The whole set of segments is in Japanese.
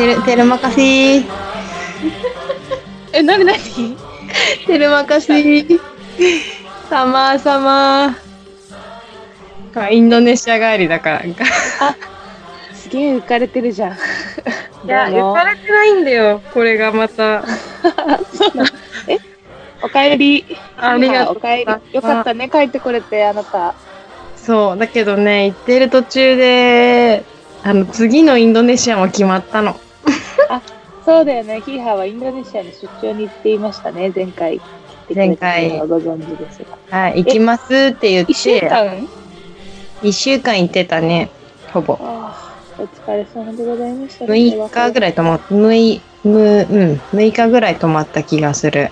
テルマカシー。 なにテルマカシー。サマー。インドネシア帰りだから。 すげえ浮かれてるじゃん。 いや、浮かれてないんだよ。これがまた。 そうなの。おかえり。 ありがとう。 おかえり。よかったね、帰ってこれて、あなた。 そう、だけどね、行ってる途中で、次のインドネシアも決まったの。 そうだよね。ヒーハーはインドネシアに出張に行っていましたね、前回。 前回。 ご存知ですが。 はい、行きますって言って。 1週間 ?1 週間行ってたね、ほぼ。 お疲れ様でございました。 6日ぐらい泊まった、6日ぐらい泊まった気がする。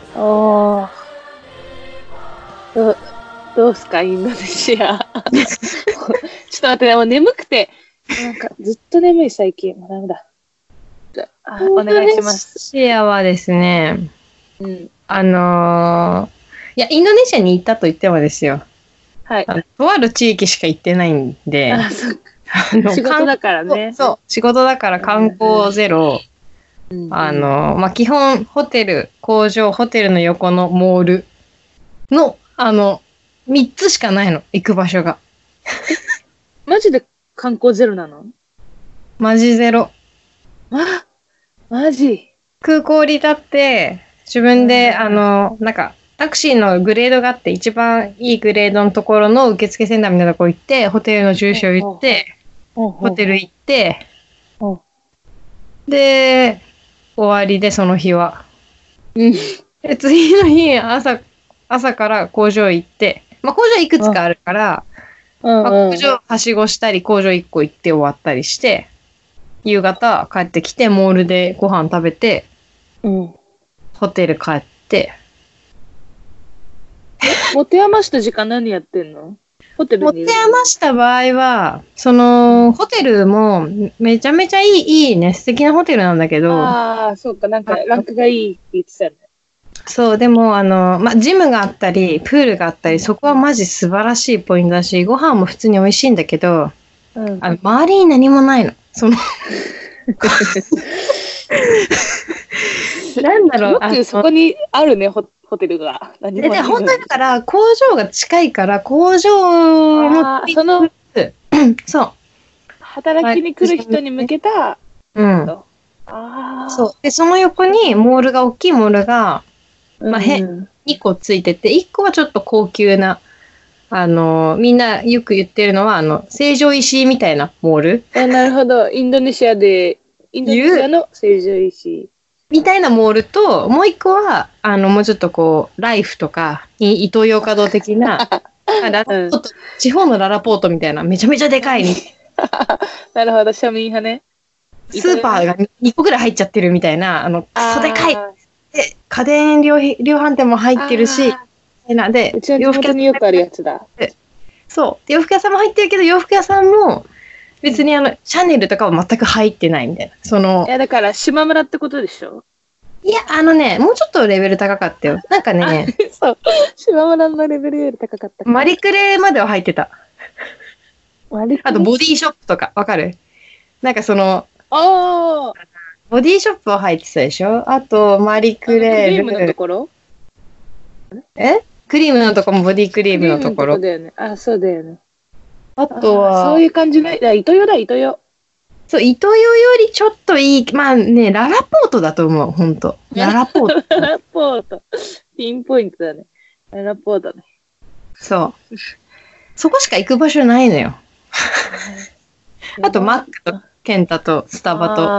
どうすか、インドネシア。ちょっと待って、もう眠くて。なんか、ずっと眠い最近。もうダメだ。お願いします。 インドネシアはですね、 うん。 いや、インドネシアに行ったと言ってもですよ。 はい。 とある地域しか行ってないんで。 仕事だからね。 そう、仕事だから観光ゼロ。基本、ホテル、工場、ホテルの横のモールの、3つしかないの、行く場所が。 マジで観光ゼロなの？ マジゼロ。 マジ？ 空港降り立って、自分で、タクシーのグレードがあって、一番いいグレードのところの受付センターみたいなとこ行って、ホテルの住所言って、ホテル行って、で、終わりで、その日は。で、次の日、朝から工場行って、工場いくつかあるから、工場はしごしたり、工場1個行って終わったりして、夕方帰ってきて、モールでご飯食べて、ホテル帰って、 持て余した時間何やってんの？ホテルに持て余した場合は、ホテルもめちゃめちゃいいね、素敵なホテルなんだけど。 そうか、なんかランクがいいって言ってたよね。 そう、でも、ジムがあったり、プールがあったり、そこはマジ素晴らしいポイントだし、ご飯も普通に美味しいんだけど、周りに何もないの。なんだろう。 そこにあるね、ホテルが。 本当にだから、工場が近いから、工場もそう。 働きに来る人に向けた。 そう。で、その横に大きいモールが、2個ついてて、1個はちょっと高級な、みんなよく言ってるのは、成城石井みたいなモール。 なるほど。インドネシアの成城石井。 みたいなモールと、もう1個は、もうちょっとライフとか、イトーヨーカドー的な、地方のララポートみたいな、めちゃめちゃでかい。 なるほど、庶民派ね。 スーパーが2個ぐらい入っちゃってるみたいな、クソでかい。で、家電量販店も入ってるし、 で、洋服屋によくあるやつだ。 そう。洋服屋さんも入ってるけど、洋服屋さんも、別にシャネルとかは全く入ってないみたいな。 いや、だから、島村ってことでしょ？ いや、もうちょっとレベル高かったよ。なんかね。 そう。島村のレベルより高かった。 マリクレまでは入ってた。あと、ボディショップとか、わかる？なんかボディショップは入ってたでしょ？あと、マリクレール。 クリームのところ？ クリームのとこもボディクリームのところ。 そうだよね。そうだよね。 あとは、 そういう感じね。イトヨだ、イトヨ。 そう、イトヨよりちょっといい。ララポートだと思う、ほんと。ララポート。 ララポート。ピンポイントだね。ララポートね。 そう。そこしか行く場所ないのよ。あと、マックとケンタとスタバと。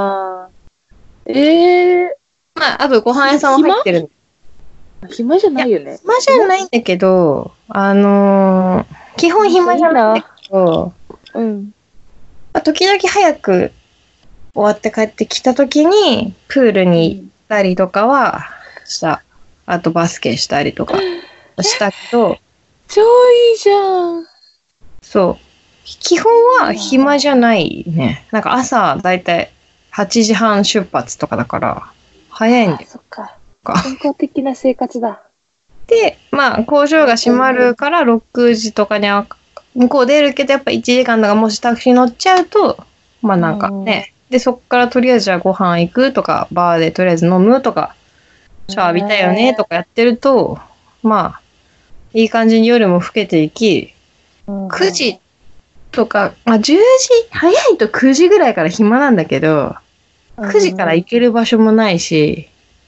あとご飯屋さんは入ってる。 暇じゃないよね。 暇じゃないんだけど、基本暇じゃないんだけど、時々早く終わって帰ってきた時に、プールに行ったりとかはした。あとバスケしたりとかしたけど。 超いいじゃん。 そう。基本は暇じゃないね。なんか朝だいたい8時半出発とかだから、早いんだよ。 そっか。健康的な生活だ。 で、工場が閉まるから6時とかには向こう出るけど、やっぱ1時間とかもしタクシー乗っちゃうと、なんかね、 で、そっからとりあえずじゃあご飯行くとか、バーでとりあえず飲むとか、シャワー浴びたいよねとかやってると、まあ、いい感じに夜も更けていき、9時とか、まあ10時、早いと9時ぐらいから暇なんだけど、9時から行ける場所もないし、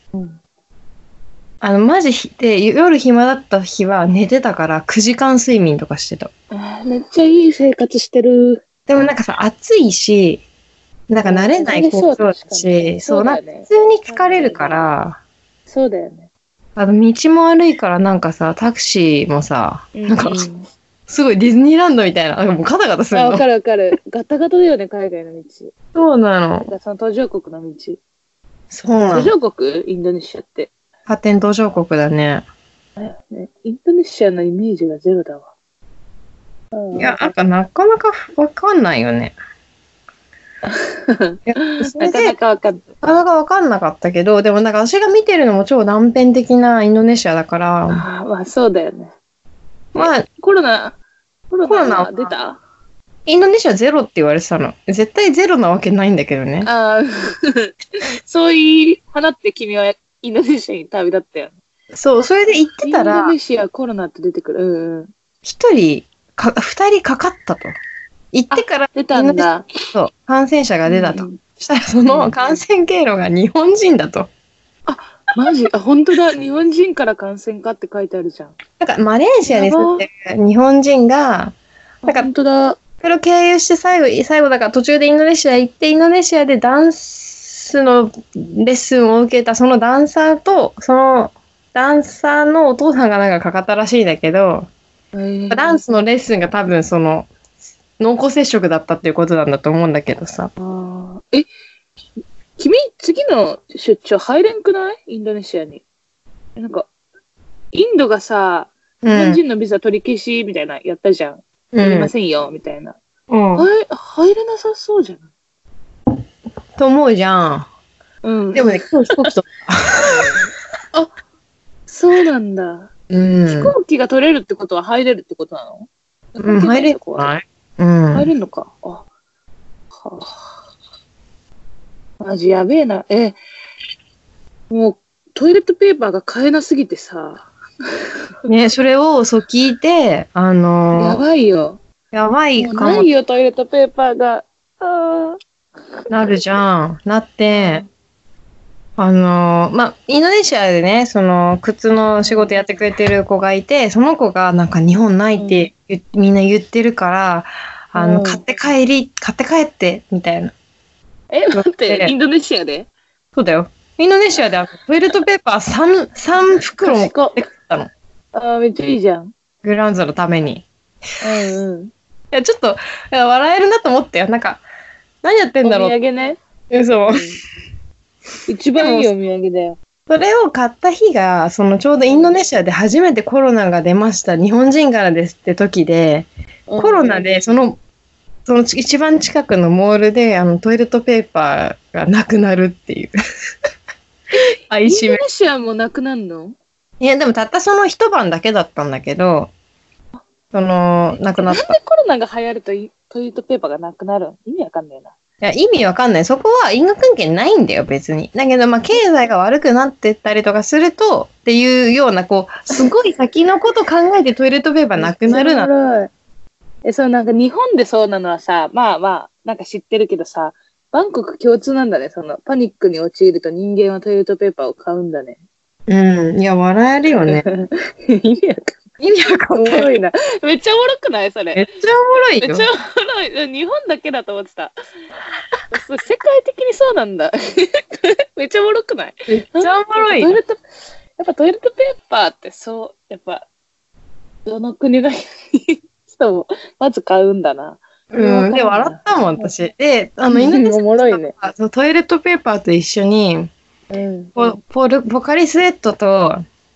マジで夜暇だった日は寝てたから9時間睡眠とかしてた。 めっちゃいい生活してる。 でもなんかさ、暑いし、なんか慣れない工場だし、そう、なんか普通に疲れるから、 そうだよね。 道も悪いからなんかさ、タクシーもさ、なんか、すごいディズニーランドみたいな、もうガタガタするの。 わかるわかる。ガタガタだよね、海外の道。 そうなの。 その途上国の道。 そうなの。 途上国インドネシアって。 発展途上国だね。 インドネシアのイメージがゼロだわ。 いや、なかなかわかんないよね。 なかなかわかんない。 なかなかわかんなかったけど、でもなんか私が見てるのも超断片的なインドネシアだから。 まあそうだよね。 まあ、 コロナ出た？ インドネシアゼロって言われてたの。絶対ゼロなわけないんだけどね。 そう言い放って君はインドネシアに旅立ったよね。 そう、それで行ってたら、 インドネシアコロナって出てくる。 一人二人かかったと。行ってから、 出たんだ。 そう、感染者が出たと。そしたらその感染経路が日本人だと。 マジ？本当だ。日本人から感染かって書いてあるじゃん。 なんか、マレーシアに住んでる日本人が、なんか、 本当だ。 それを経由して最後だから途中でインドネシア行って、インドネシアでダンスのレッスンを受けたそのダンサーと、そのダンサーのお父さんがなんかかかったらしいんだけど、ダンスのレッスンが多分その、濃厚接触だったっていうことなんだと思うんだけどさ。 君、次の出張入れんくない？インドネシアに。なんか、インドがさ、日本人のビザ取り消しみたいなやったじゃん。やりませんよ、みたいな。入れなさそうじゃないと思うじゃん。でもね、今日飛行機と。 そうなんだ。飛行機が取れるってことは入れるってことなの？ 入れるくない？ 入れるのか。マジやべえな。もうトイレットペーパーが買えなすぎてさ。 ね、それを聞いて、 やばいよ。 やばいかも。 ないよ、トイレットペーパーが。 なるじゃん。なって、インドネシアでね、その、靴の仕事やってくれてる子がいて、その子がなんか日本ないってみんな言ってるから、買って帰って、みたいな。 待って、インドネシアで？ そうだよ。インドネシアでトイレットペーパー3袋も買ってくったの。 めっちゃいいじゃん。 グランザのために。いや、ちょっと、笑えるなと思ったよ。なんか、何やってんだろう。 お土産ね。 そう。 一番いいお土産だよ。 それを買った日が、ちょうどインドネシアで初めてコロナが出ました。日本人からですって時で、コロナでその一番近くのモールで、トイレットペーパーがなくなるっていう。 インドネシアもなくなるの？ いや、でもたったその一晩だけだったんだけど、なくなった。 なんでコロナが流行るとトイレットペーパーがなくなるの？意味わかんないな。 いや、意味わかんない。そこは因果関係ないんだよ、別に。だけど、経済が悪くなってったりとかすると、っていうような、すごい先のこと考えてトイレットペーパーなくなるな。 なんか日本でそうなのはさ、なんか知ってるけどさ、バンコク共通なんだね。パニックに陥ると人間はトイレットペーパーを買うんだね。 いや、笑えるよね。 意味わかんない。おもろいな。めっちゃおもろくないそれ。 めっちゃおもろいよ。 めっちゃおもろい。日本だけだと思ってた。世界的にそうなんだ。めっちゃおもろくない？ めっちゃおもろい。 やっぱトイレットペーパーってやっぱ、どの国の人もまず買うんだな。 で、笑ったもん、私。で、 おもろいね。 トイレットペーパーと一緒に、ポカリスエットと、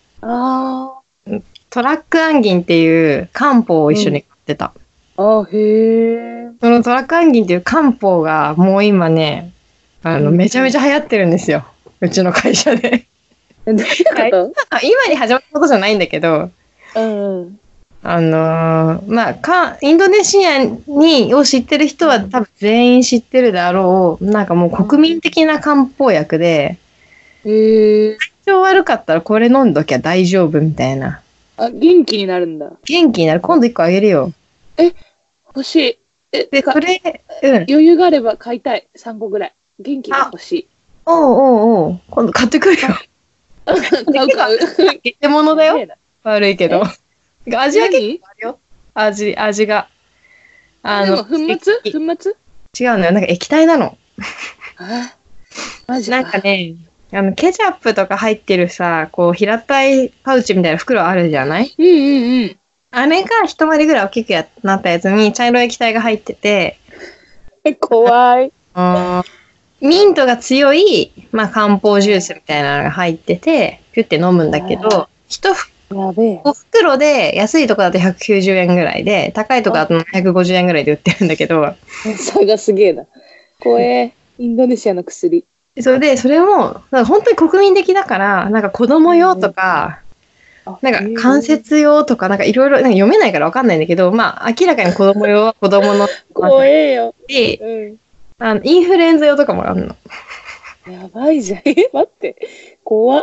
トラックアンギンっていう漢方を一緒に買ってた。 へえ。 そのトラックアンギンっていう漢方がもう今ね、めちゃめちゃ流行ってるんですよ。うちの会社で。 どういうこと？ 今に始まったことじゃないんだけど、 インドネシアを知ってる人は多分全員知ってるだろう。なんかもう国民的な漢方薬で、体調悪かったらこれ飲んどきゃ大丈夫みたいな。 あ、元気になるんだ。 元気になる。今度1個あげるよ。 欲しい。 で、それ、 余裕があれば買いたい。3個ぐらい。元気が欲しい。 おう。今度買ってくるよ。 買う。 ゲテ物だよ。悪いけど。味は結構あるよ。味が。 でも、粉末違うのよ。なんか液体なの。 マジなんかね、ケチャップとか入ってるさ、こう、平たいパウチみたいな袋あるじゃない？あれが一回りぐらい大きくなったやつに茶色い液体が入ってて、 怖い。 ミントが強い、漢方ジュースみたいなのが入ってて、ピュって飲むんだけど、5袋で安いとこだと190円ぐらいで、高いとこだと750円ぐらいで売ってるんだけど。 差がすげえな。怖え。インドネシアの薬。 それも、本当に国民的だから、なんか子供用とか、なんか関節用とか、なんかいろいろ、読めないからわかんないんだけど、明らかに子供用は子供の。 怖えよ。 インフルエンザ用とかもあるの。 やばいじゃん。待って。怖っ。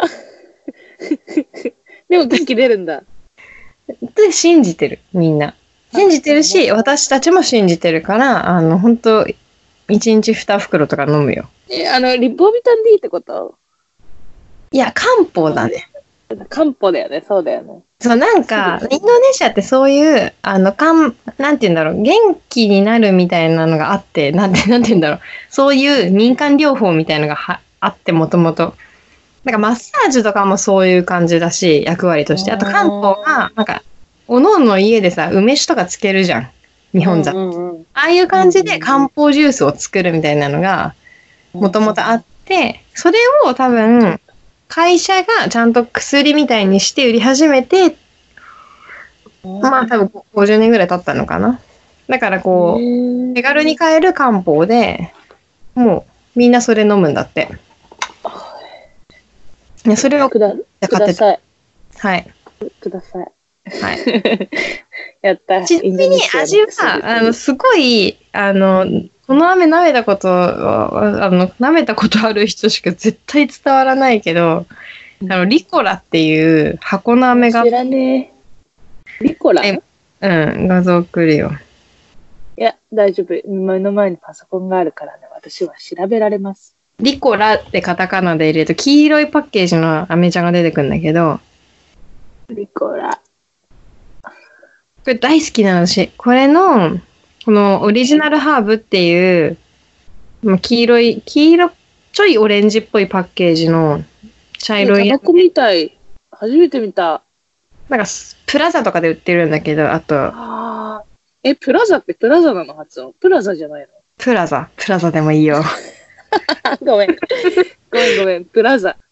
でも元気出るんだ。 で、信じてる、みんな。信じてるし、私たちも信じてるから、本当1日2袋とか飲むよ。 リポビタン D ってこと？ いや、漢方だね。 漢方だよね、そうだよね。 そう、なんか、インドネシアってそういう、なんて言うんだろう、元気になるみたいなのがあって、なんて言うんだろう、そういう民間療法みたいなのがあって、もともと。なんかマッサージとかもそういう感じだし、役割として。あと漢方が、なんか、おのおの家でさ、梅酒とかつけるじゃん。日本じゃ。ああいう感じで漢方ジュースを作るみたいなのが、もともとあって、それを多分、会社がちゃんと薬みたいにして売り始めて、多分50年ぐらい経ったのかな。だからこう、手軽に買える漢方で、もうみんなそれ飲むんだって。それを買ってた。はい。 ください。 はい。 やった。 ちなみに味は、すごい、この飴舐めたことある人しか絶対伝わらないけど、リコラっていう箱の飴が。 知らねえ。リコラ？ 画像送るよ。 いや、大丈夫。目の前にパソコンがあるからね、私は調べられます。 リコラってカタカナで入れると黄色いパッケージの飴ちゃんが出てくるんだけど。 リコラ。 これ大好きなのし、このオリジナルハーブっていう、黄色、ちょいオレンジっぽいパッケージの茶色い。 タバコみたい。初めて見た。 なんか、プラザとかで売ってるんだけど、あと。 プラザってプラザなの発音？プラザじゃないの？ プラザでもいいよ。 ごめん。プラザ。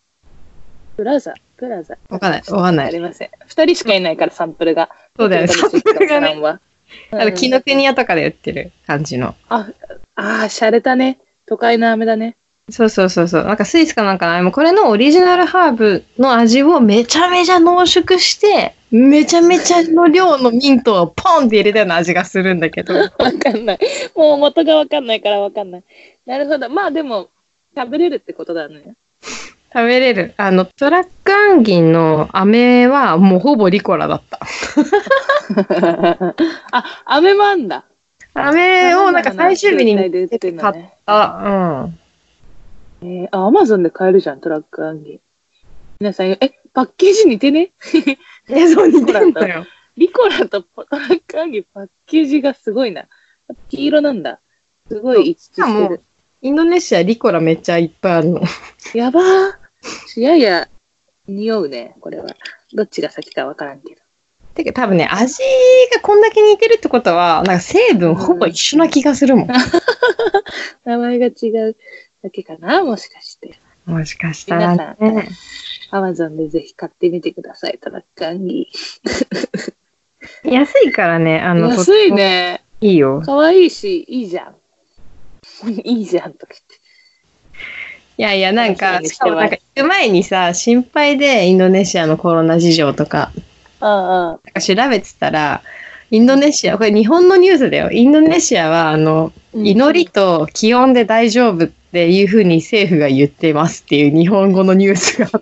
わかんない。 ありません。2人しかいないから、サンプルが。 そうだよね、サンプルがね。紀ノ国屋とかで売ってる感じの。 洒落たね。都会の飴だね。 そう。なんかスイスかなんかのこれのオリジナルハーブの味をめちゃめちゃ濃縮して、めちゃめちゃの量のミントをポンって入れたような味がするんだけど。 わかんない。もう元がわかんないからわかんない。なるほど。でも、食べれるってことだね。 食べれる。トラックアンギンの飴はもうほぼリコラだった。 飴もあんだ。 飴をなんか最終日に買った。 アマゾンで買えるじゃん、トラックアンギン。皆さん、パッケージ似てね？ そう似てるんだよ。 リコラとトラックアンギンパッケージがすごいな。黄色なんだ。すごい一致してる。 インドネシアリコラめっちゃいっぱいあるの。 やばー。いや、匂うね、これは。どっちが先かわからんけど。 てか多分ね、味がこんだけ似てるってことは、なんか成分ほぼ一緒な気がするもん。 名前が違うだけかな、もしかして。 もしかしたらね。 アマゾンでぜひ買ってみてください、トラックアンギー。安いからね、 安いね。 いいよ。 かわいいし、いいじゃん。いいじゃんとか言って。 いや、なんか、しかもなんか行く前にさ、心配でインドネシアのコロナ事情とか。 ああ。 調べてたら、インドネシア、これ日本のニュースだよ。インドネシアは、祈りと気温で大丈夫っていうふうに政府が言ってますっていう日本語のニュースがあって、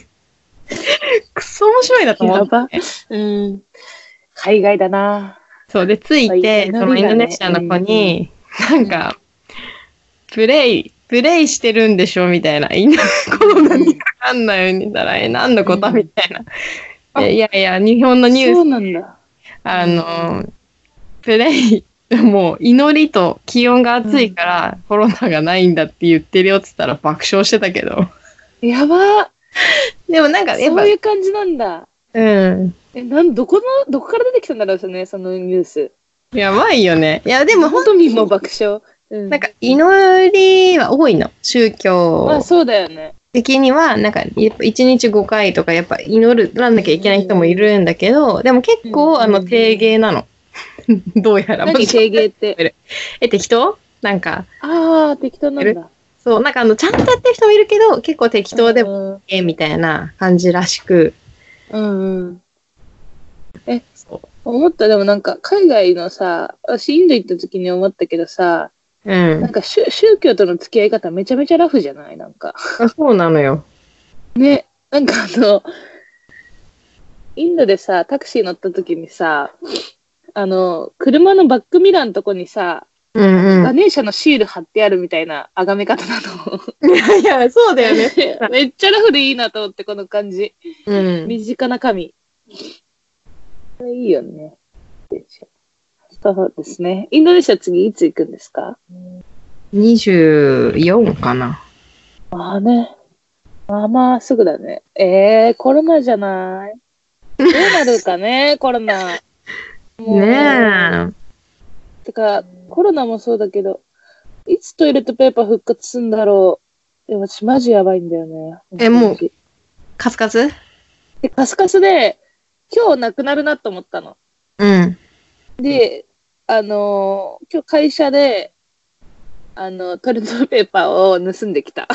くそ面白いなと思って。 うん。海外だな。 そうで、ついて、そのインドネシアの子に、なんか、プレイしてるんでしょみたいな。この何かわかんないように言ったら、何のことみたいな。いやいや、日本のニュース。 そうなんだ。 プレイ、もう祈りと気温が暑いからコロナがないんだって言ってるよって言ったら爆笑してたけど。 やば。 でもなんかやっぱそういう感じなんだ。 うん。 どこから出てきたんだろうね、そのニュース。 やばいよね。いや、でも本当にも爆笑。 なんか祈りは多いの。宗教。 まあそうだよね。 的には、なんか、1日5回とか、やっぱ祈らなきゃいけない人もいるんだけど、でも結構、定芸なの。どうやら。 何定芸って。 適当なんか。 ああ、適当なんだ。 そう、なんかちゃんとやってる人もいるけど、結構適当でもみたいな感じらしく。 思った。でもなんか、海外のさ、私インド行った時に思ったけどさ、なんか宗教との付き合い方めちゃめちゃラフじゃないなんか。 そうなのよ。 ね、なんかインドでさ、タクシー乗った時にさ、車のバックミラーのとこにさ、ガネーシャのシール貼ってあるみたいな崇め方なの。 いや、そうだよね。 めっちゃラフでいいなと思って、この感じ。身近な神。いいよね。そうですね。インドネシア次いつ行くんですか？ 24 かな。 まあすぐだね。コロナじゃない？どうなるかね、コロナ。 ねえ。 てか、コロナもそうだけど、いつトイレットペーパー復活するんだろう。でも私マジやばいんだよね。 もう、カスカス？ カスカスで、今日なくなるなと思ったの。で、今日会社で、トイレットペーパーを盗んできた。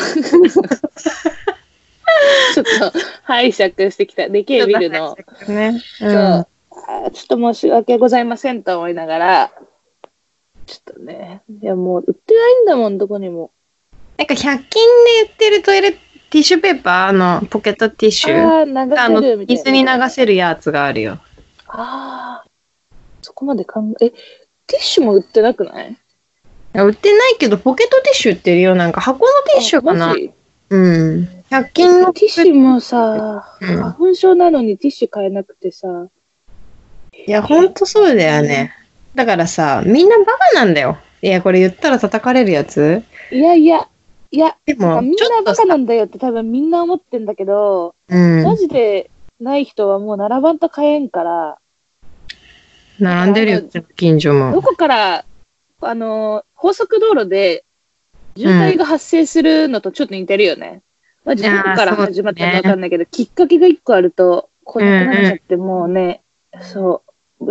ちょっと、拝借してきた。でけえビルの。そう。ちょっと申し訳ございませんと思いながら、ちょっとね。いや、もう売ってないんだもん、どこにも。 なんか100均で売ってるティッシュペーパー、ポケットティッシュ。 流せるみたいな。 水に流せるやつがあるよ。 そこまでティッシュも売ってなくない？ いや、売ってないけど、ポケットティッシュ売ってるよ。なんか箱のティッシュかな。100均のティッシュもさ、花粉症なのにティッシュ買えなくてさ。 いや、ほんとそうだよね。だからさ、みんなバカなんだよ。いや、これ言ったら叩かれるやつ？ いや、でもみんなバカなんだよって多分みんな思ってんだけど、マジでない人はもう並ばんと買えんから。 並んでるよ、近所も。 どこから、高速道路で渋滞が発生するのとちょっと似てるよね。どこから始まったかわかんないけど、きっかけが一個あると、来なくなっちゃってもうね、そう、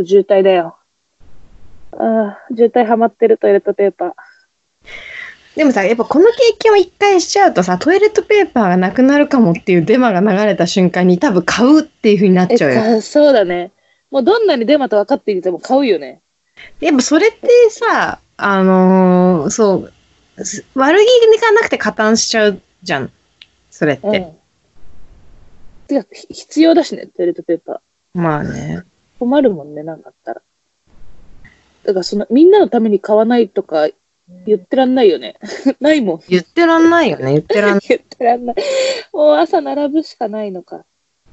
渋滞だよ。渋滞ハマってるトイレットペーパー。 でもさ、やっぱこの経験を一回しちゃうとさ、トイレットペーパーがなくなるかもっていうデマが流れた瞬間に多分買うっていう風になっちゃうよ。 そうだね。もうどんなにデマと分かっていても買うよね。 やっぱそれってさ、そう、悪気がなくて加担しちゃうじゃん。それって。 てか、必要だしね、トイレットペーパー。まあね。 困るもんね、なんかあったら。だからみんなのために買わないとか言ってらんないよね。ないもん。 言ってらんないよね。言ってらんない。もう朝並ぶしかないのか。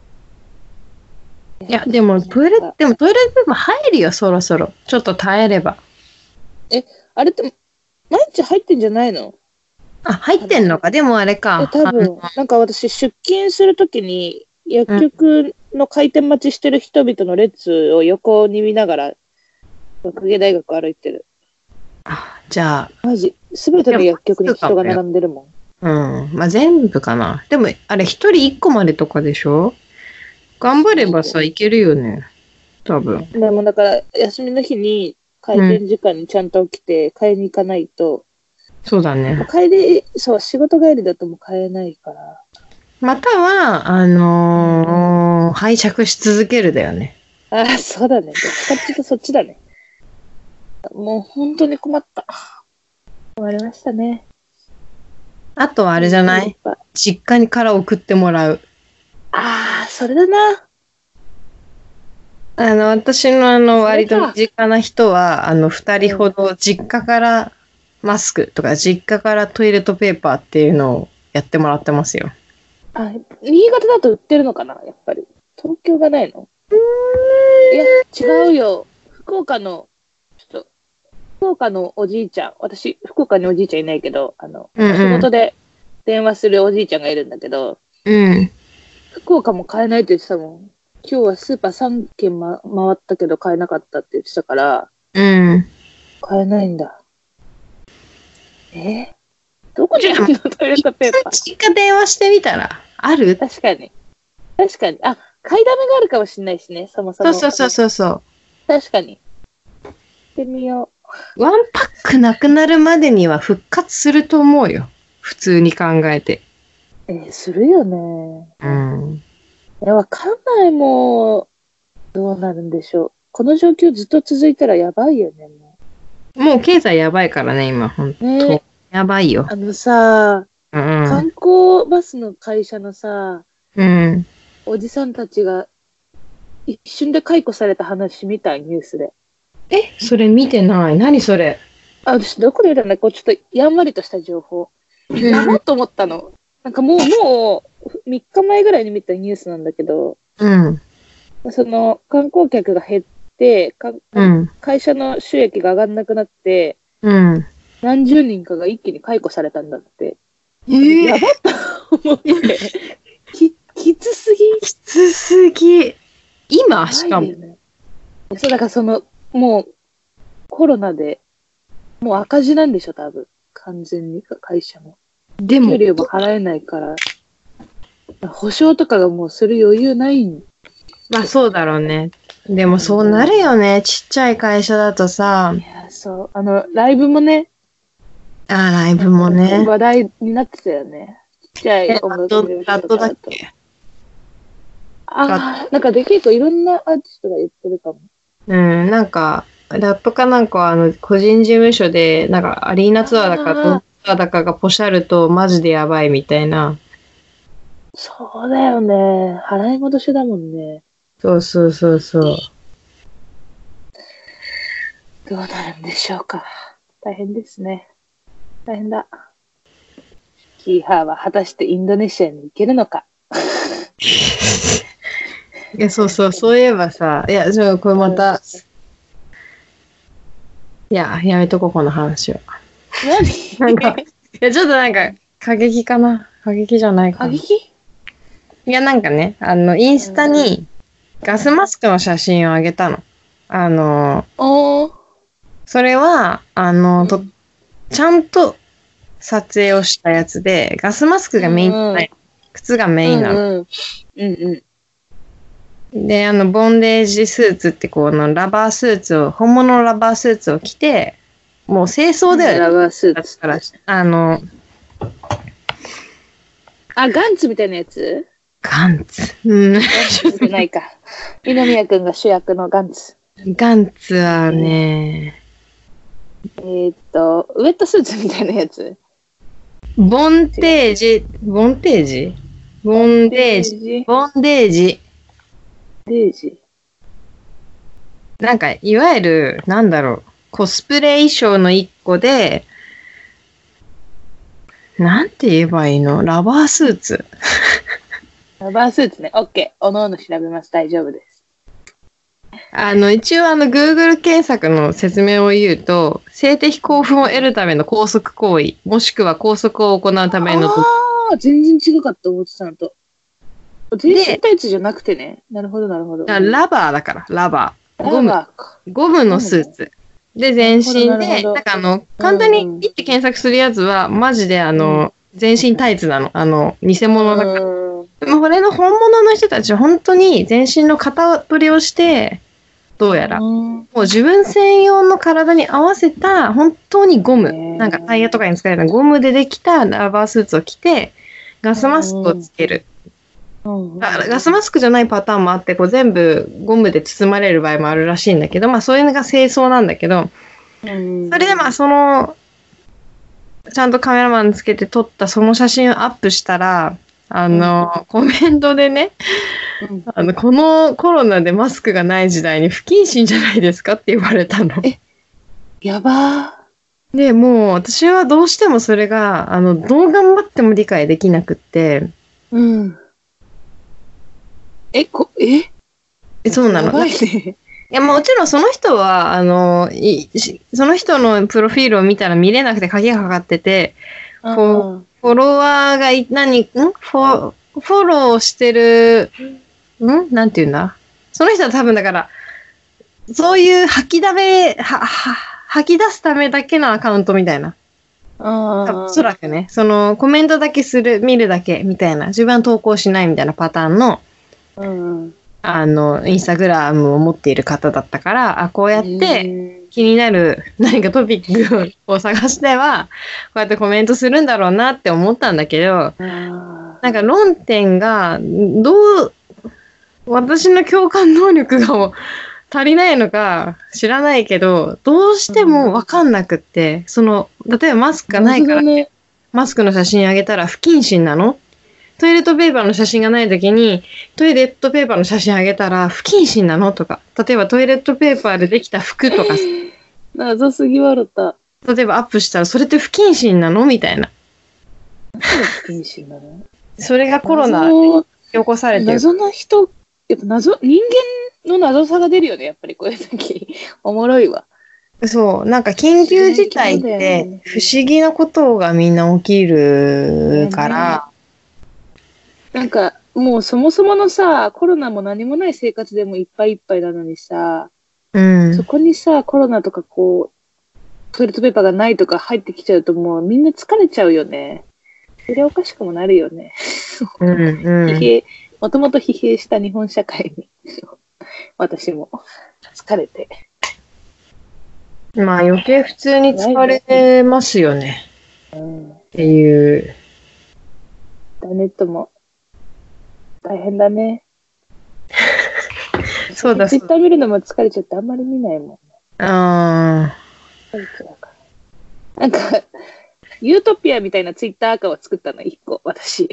いや、でもトイレットペーパー入るよ、そろそろ。ちょっと耐えれば。 あれって、毎日入ってんじゃないの？ 入ってんのか。でもあれか。 多分、なんか私出勤するときに、薬局の開店待ちしてる人々の列を横に見ながら、学芸大学歩いてる。 じゃあ。 マジ、すべての薬局に人が並んでるもん。まあ全部かな。でも、あれ一人一個までとかでしょ？頑張ればさ、いけるよね。多分。 でもだから、休みの日に開店時間にちゃんと起きて買いに行かないと。 そうだね。 仕事帰りだともう買えないから。 または、 拝借し続けるだよね。 ああ、そうだね。どっちかっていうとそっちだね。もう本当に困った。困りましたね。 あとはあれじゃない？実家にから送ってもらう。 ああ、それだな。 私の割と身近な人は、二人ほど実家からマスクとか、実家からトイレットペーパーっていうのをやってもらってますよ。 あ、新潟だと売ってるのかな、やっぱり。東京がないの？いや、違うよ。福岡のおじいちゃん。私、福岡におじいちゃんいないけど、仕事で電話するおじいちゃんがいるんだけど、福岡も買えないって言ってたもん。今日はスーパー3軒、回ったけど買えなかったって言ってたから、買えないんだ。どこにあるの？トイレットペーパー。 実家電話してみたら、ある？ 確かに。あ、買いだめがあるかもしれないしね、そもそも。 そう。 確かに。行ってみよう。ワンパックなくなるまでには復活すると思うよ。普通に考えて。 するよね。わかんない、もう。どうなるんでしょう。この状況ずっと続いたらやばいよね、 もう経済やばいからね、今、ほんと。やばいよ。観光バスの会社のさ、おじさんたちが一瞬で解雇された話見たい、ニュースで。それ見てない。何それ。 私どこで見たんだ？ちょっとやんわりとした情報。やばっと思ったの。なんかもう3日前ぐらいに見たニュースなんだけど、その観光客が減って、会社の収益が上がんなくなって、何十人かが一気に解雇されたんだって。やばっと思って。きつすぎ。今しかも。そう、だからもう、コロナで、もう赤字なんでしょ、多分。完全に、会社も。でも、給料も払えないから、保証とかがもうする余裕ないん。まあ、そうだろうね。でも、そうなるよね。ちっちゃい会社だとさ。いや、そう。ライブもね。ライブもね。話題になってたよね。ちっちゃい音楽のラットだっけ？なんか結構いろんなアーティストが言ってるかも。なんか、ラットかなんかは個人事務所で、なんかアリーナツアーだかドームツアーだかがポシャるとマジでやばいみたいな。そうだよね。払い戻しだもんね。そう。どうなるんでしょうか。大変ですね。大変だ。キーハーは果たしてインドネシアに行けるのか。いや、そういえばさ、これまた、やめとこう、この話は。何？ちょっとなんか、過激かな？過激じゃないかな。過激？いや、なんかね、インスタにガスマスクの写真をあげたの。それは、ちゃんと撮影をしたやつで、ガスマスクがメインじゃない。靴がメインなの。で、ボンデージスーツってラバースーツを、本物のラバースーツを着て、もう清掃で、ラバースーツから、ガンツみたいなやつ？ガンツ。ガンツじゃないか。二宮くんが主役のガンツ。ガンツはね、ウェットスーツみたいなやつ？ボンデージ。なんか、いわゆる、コスプレ衣装の一個で、なんて言えばいいの？ラバースーツ。ラバースーツね。OK。おのおの調べます。大丈夫です。一応Google 検索の説明を言うと、性的興奮を得るための拘束行為、もしくは拘束を行うための。全然違かった思ってたのと。全身タイツじゃなくてね。なるほど。ラバーだから、ラバー。ゴムのスーツ。で、全身で、なんか簡単にピッて検索するやつは、マジで全身タイツなの。偽物だから。でもこれの本物の人たちは本当に全身の型取りをして、どうやら。もう自分専用の体に合わせた、本当にゴム。なんかタイヤとかに使えるゴムでできたラバースーツを着て、ガスマスクをつける。 ガスマスクじゃないパターンもあって、こう全部ゴムで包まれる場合もあるらしいんだけど、まあそういうのが清掃なんだけど、それでまあちゃんとカメラマンつけて撮ったその写真をアップしたら、コメントでね、このコロナでマスクがない時代に不謹慎じゃないですかって言われたの。 やばー。で、もう私はどうしてもそれが、どう頑張っても理解できなくって。そうなの。 やばいね。 いや、もちろんその人は、その人のプロフィールを見たら見れなくて鍵がかかってて、フォロワーがフォローしてる、なんて言うんだ、その人は多分だから、そういう吐き出すためだけのアカウントみたいな。おそらくね、コメントだけ見るだけみたいな、自分は投稿しないみたいなパターンの、インスタグラムを持っている方だったから、こうやって気になる何かトピックを探しては、こうやってコメントするんだろうなって思ったんだけど、なんか論点が、私の共感能力が足りないのか知らないけど、どうしてもわかんなくって、例えばマスクがないから、マスクの写真あげたら不謹慎なの？トイレットペーパーの写真がないときに、トイレットペーパーの写真あげたら不謹慎なのとか、例えばトイレットペーパーでできた服とか、 謎すぎ笑った。 例えばアップしたらそれって不謹慎なのみたいな。 不謹慎なの？ それがコロナで起こされてる。 謎の人、やっぱ人間の謎さが出るよね、やっぱりこういう時。おもろいわ。 そう、なんか緊急事態って不思議なことがみんな起きるから、 なんか、もうそもそものさ、コロナも何もない生活でもいっぱいいっぱいなのにさ、そこにさ、コロナとかトイレットペーパーがないとか入ってきちゃうともうみんな疲れちゃうよね。それおかしくもなるよね。もともと疲弊した日本社会に、私も疲れて。 まあ余計普通に疲れますよね。っていう。 インターネットも大変だね。 そうだ。 ツイッター見るのも疲れちゃってあんまり見ないもん。 なんか、ユートピアみたいなツイッターアカウントを作ったの、一個、私。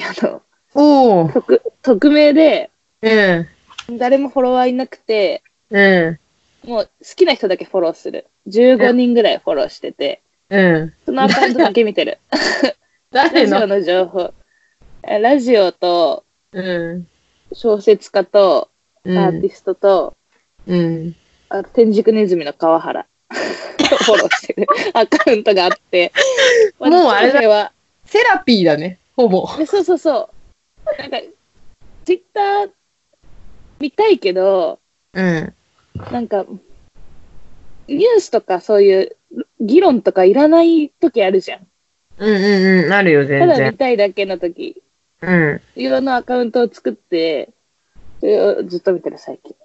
匿名で、誰もフォロワーいなくて、もう好きな人だけフォローする。15人ぐらいフォローしてて、そのアカウントだけ見てる。ラジオの情報。ラジオと、小説家と、アーティストと、天竺ネズミの川原フォローしてるアカウントがあって、 もうあれはセラピーだね、ほぼ。 そう。なんか、ツイッター見たいけど、なんか、ニュースとかそういう議論とかいらない時あるじゃん。 あるよ、全然。 ただ見たいだけの時。いろんなアカウントを作って、それをずっと見てる最近。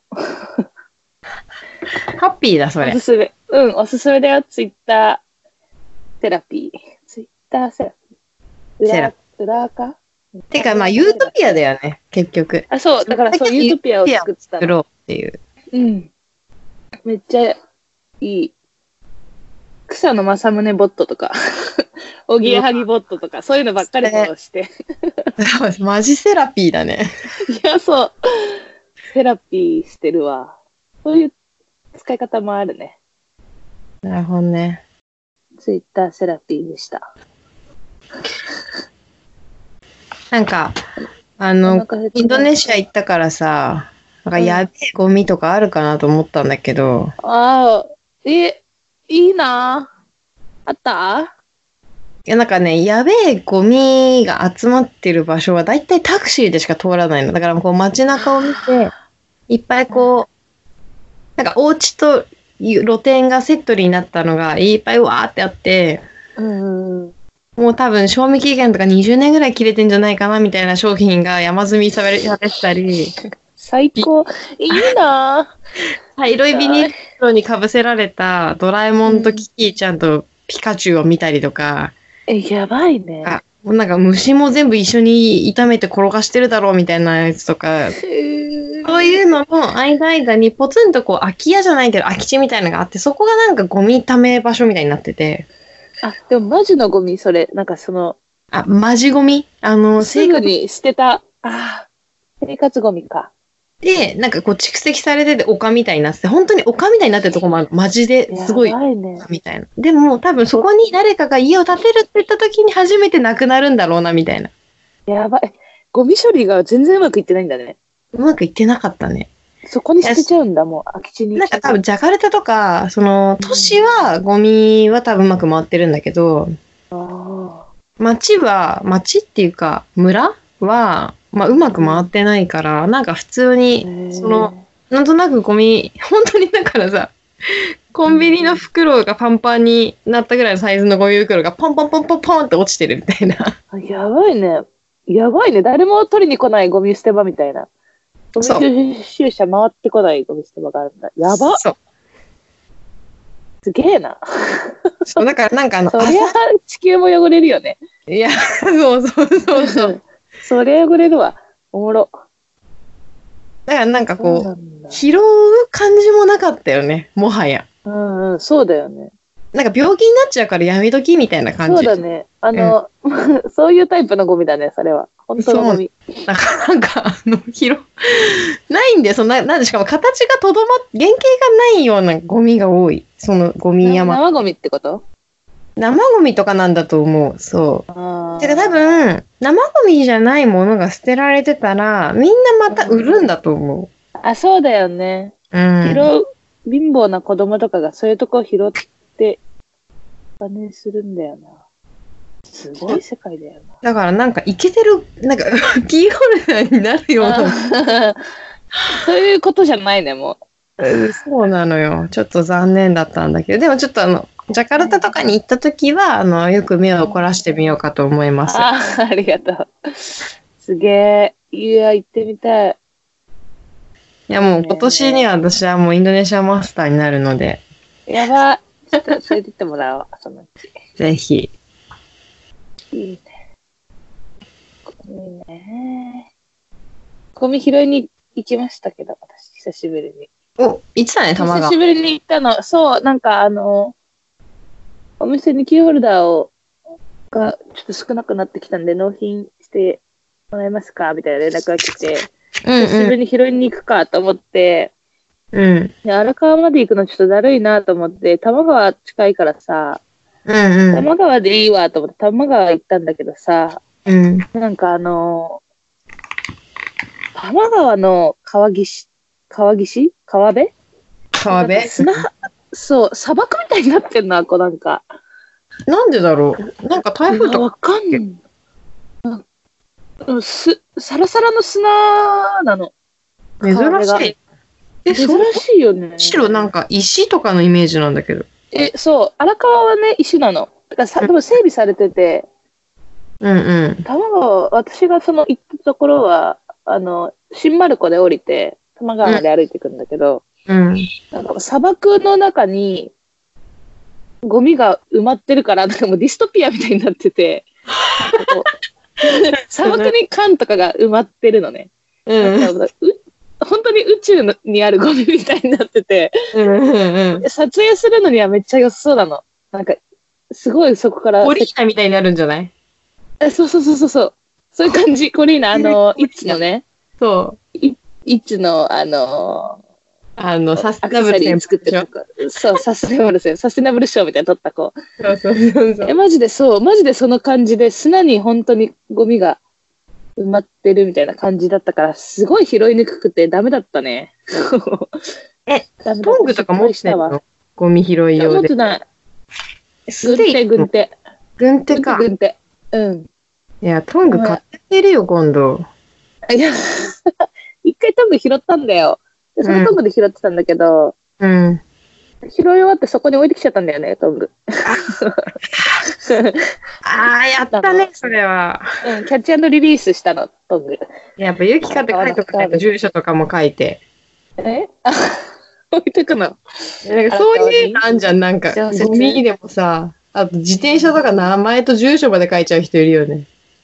ハッピーだ、それ。 おすすめ。おすすめだよ、ツイッターセラピー。ツイッターセラピー。裏垢？ てか、まあ、ユートピアだよね、結局。 そう、だからそう、ユートピアを作ったの。 作ろうっていう。 めっちゃいい。草野正宗ボットとか、おぎやはぎボットとか、そういうのばっかりフォローして。 マジセラピーだね。 いや、そう。セラピーしてるわ。そういう使い方もあるね。 なるほどね。 ツイッターセラピーでした。 なんか、インドネシア行ったからさ、なんかやべえゴミとかあるかなと思ったんだけど。 いいなぁ。あった？ いや、なんかね、やべえゴミが集まってる場所はだいたいタクシーでしか通らないの。だからこう街中を見て、いっぱいこう、なんかお家と露店がセットになったのがいっぱいわーってあって、もう多分賞味期限とか20年ぐらい切れてんじゃないかなみたいな商品が山積みされてたり。 最高。いいなぁ。 茶色いビニール袋にかぶせられたドラえもんとキティちゃんとピカチュウを見たりとか。 やばいね。 なんか虫も全部一緒に炒めて転がしてるだろうみたいなやつとか、そういうのの間にポツンとこう空き家じゃないけど空き地みたいなのがあって、そこがなんかゴミ溜め場所みたいになってて。 あ、でもマジのゴミ、それ。なんかその。 あ、マジゴミすぐに捨てた。生活ゴミか。 で、なんかこう蓄積されてて丘みたいになってて、本当に丘みたいになってるとこもある。マジですごい。 やばいね。 みたいな。でも多分そこに誰かが家を建てるって言った時に初めてなくなるんだろうな、みたいな。 やばい。ゴミ処理が全然うまくいってないんだね。 うまくいってなかったね。 そこに捨てちゃうんだ、もう空き地に。 なんか多分ジャカルタとか、都市はゴミは多分うまく回ってるんだけど、町っていうか、村は、まあうまく回ってないから、なんか普通に、なんとなくゴミ、本当にだからさ、コンビニの袋がパンパンになったぐらいのサイズのゴミ袋がポンポンポンポンポンって落ちてるみたいな。 やばいね。やばいね。誰も取りに来ないゴミ捨て場みたいな。ゴミ収集車回ってこないゴミ捨て場があるんだ。やば。 そう。 すげえな。 そう、だからなんかそりゃ地球も汚れるよね。 いや、そうそうそうそう。 それ汚れるわ。おもろ。 だからなんかこう、拾う感じもなかったよね、もはや。 うんうん、そうだよね。 なんか病気になっちゃうからやめときみたいな感じ。 そうだね。そういうタイプのゴミだね、それは。本当のゴミ。 なんか、ないんで、なんでしかも形がとどまっ、原型がないようなゴミが多い。そのゴミ山。 生ゴミってこと？ 生ゴミとかなんだと思う。そう。てか多分、生ゴミじゃないものが捨てられてたら、みんなまた売るんだと思う。そうだよね。貧乏な子供とかがそういうとこ拾って、お金するんだよな。すごい世界だよな。 だからなんかイケてる、なんかキーホルダーになるような。 そういうことじゃないね、もう。そうなのよ。ちょっと残念だったんだけど、でもちょっとジャカルタとかに行ったときは、よく目を凝らしてみようかと思います。 ありがとう。すげえ。いや、行ってみたい。 いや、もう今年には私はもうインドネシアマスターになるので。 やば。ちょっと連れてってもらおう、そのうち。 ぜひ。 いいね。いいね。ゴミ拾いに行きましたけど、私、久しぶりに。 行ってたね、玉川。 久しぶりに行ったの。そう、なんかお店にキーホルダーがちょっと少なくなってきたんで、納品してもらえますかみたいな連絡が来て、久しぶりに拾いに行くかと思って、荒川まで行くのちょっとだるいなと思って、多摩川近いからさ、多摩川でいいわと思って多摩川行ったんだけどさ、なんか多摩川の川辺そう、砂漠みたいになってんな、なんか。 なんでだろう。なんか台風とか。 わかんない。サラサラの砂なの。 珍しい。 珍しいよね。 白なんか石とかのイメージなんだけど。 そう、荒川はね、石なの。だからでも整備されてて、多摩川、私が行ったところは、新丸子で降りて、多摩川まで歩いていくんだけど、なんか砂漠の中にゴミが埋まってるから、なんかもうディストピアみたいになってて、砂漠に缶とかが埋まってるのね。本当に宇宙にあるゴミみたいになってて、撮影するのにはめっちゃ良さそうなの。なんか、すごいそこから。 コリーナみたいになるんじゃない？ そう。そういう感じ。コリーナ、イッチのね。 そう。 イッチの、 サステナブル作ってる子。そう、サステナブル賞みたいに撮った子。 そう。 マジでその感じで、砂に本当にゴミが埋まってるみたいな感じだったから、すごい拾いにくくてダメだったね。 トングとか持ってんの？ゴミ拾い用で。 持ってない。軍手か。軍手。うん。 いや、トング買ってるよ、今度。 いや、一回トング拾ったんだよ。そのトングで拾ってたんだけど、拾い終わってそこに置いてきちゃったんだよね、トング。 やったね、それは。 キャッチ&リリースしたの、トング。 やっぱ、ゆきかって書いとかないと、住所とかも書いて。 置いてくの。 そういうのあんじゃん、なんか、ゴミでもさ、 あと自転車とか名前と住所まで書いちゃう人いるよね。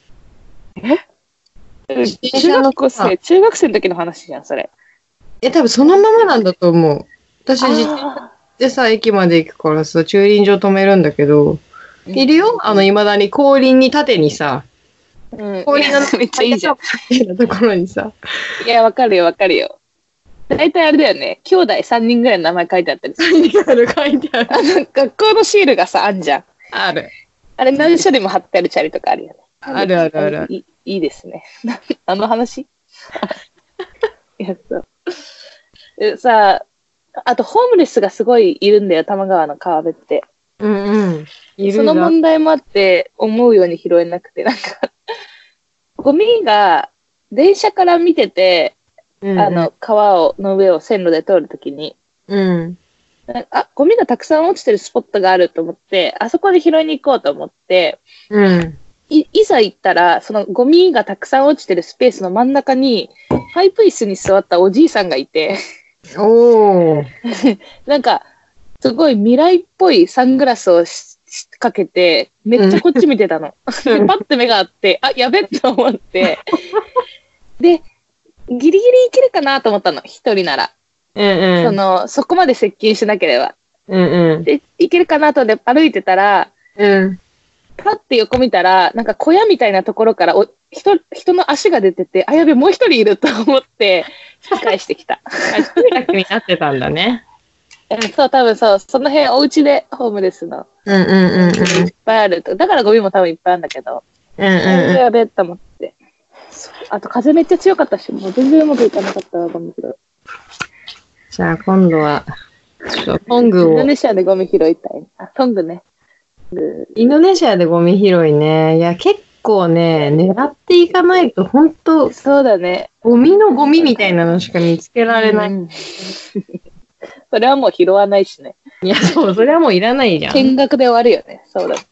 中学生の時の話じゃん、それ。 多分そのままなんだと思う。私自転車でさ、駅まで行くからさ、駐輪場止めるんだけど、いるよ未だに後輪に縦にさ、後輪のめっちゃいいじゃん。 ところにさ。 いや、わかるよ、わかるよ。大体あれだよね。兄弟3人ぐらいの名前書いてあったりする。 書いてある。 学校のシールがさ、あんじゃん。 ある。 あれ何種類も貼ってあるチャリとかあるよね。 あるあるある。 いいですね。あの話いや、そう。さあとホームレスがすごいいるんだよ、多摩川の川辺って。 うんうん。 その問題もあって、思うように拾えなくて、なんか、ゴミが電車から見てて、川の上を線路で通るときに、ゴミがたくさん落ちてるスポットがあると思って、あそこで拾いに行こうと思って、いざ行ったら、そのゴミがたくさん落ちてるスペースの真ん中に、パイプ椅子に座ったおじいさんがいて、なんか、すごい未来っぽいサングラスをかけて、めっちゃこっち見てたの。でパッて目があって、あ、やべっと思って、で、ギリギリいけるかなと思ったの、一人なら。そこまで接近しなければ。で、いけるかなと思って歩いてたら、パッて横見たら、なんか小屋みたいなところから人の足が出てて、あ、やべ、もう一人いると思って、引き返してきた。 楽になってたんだね。 そう、多分そう、その辺お家でホームレスの。いっぱいあると。だからゴミも多分いっぱいあるんだけど。やべえと思って。あと風めっちゃ強かったし、もう全然うまくいかなかったわ、ゴミ拾い。 じゃあ今度は、トングを。 インドネシアでゴミ拾いたい。あ、トングね。 インドネシアでゴミ拾いね。いや、結構ね、狙っていかないと、本当そうだね。 ゴミのゴミみたいなのしか見つけられない。 それはもう拾わないしね。 いや、そう、それはもういらないじゃん。 見学で終わるよね。そうだ。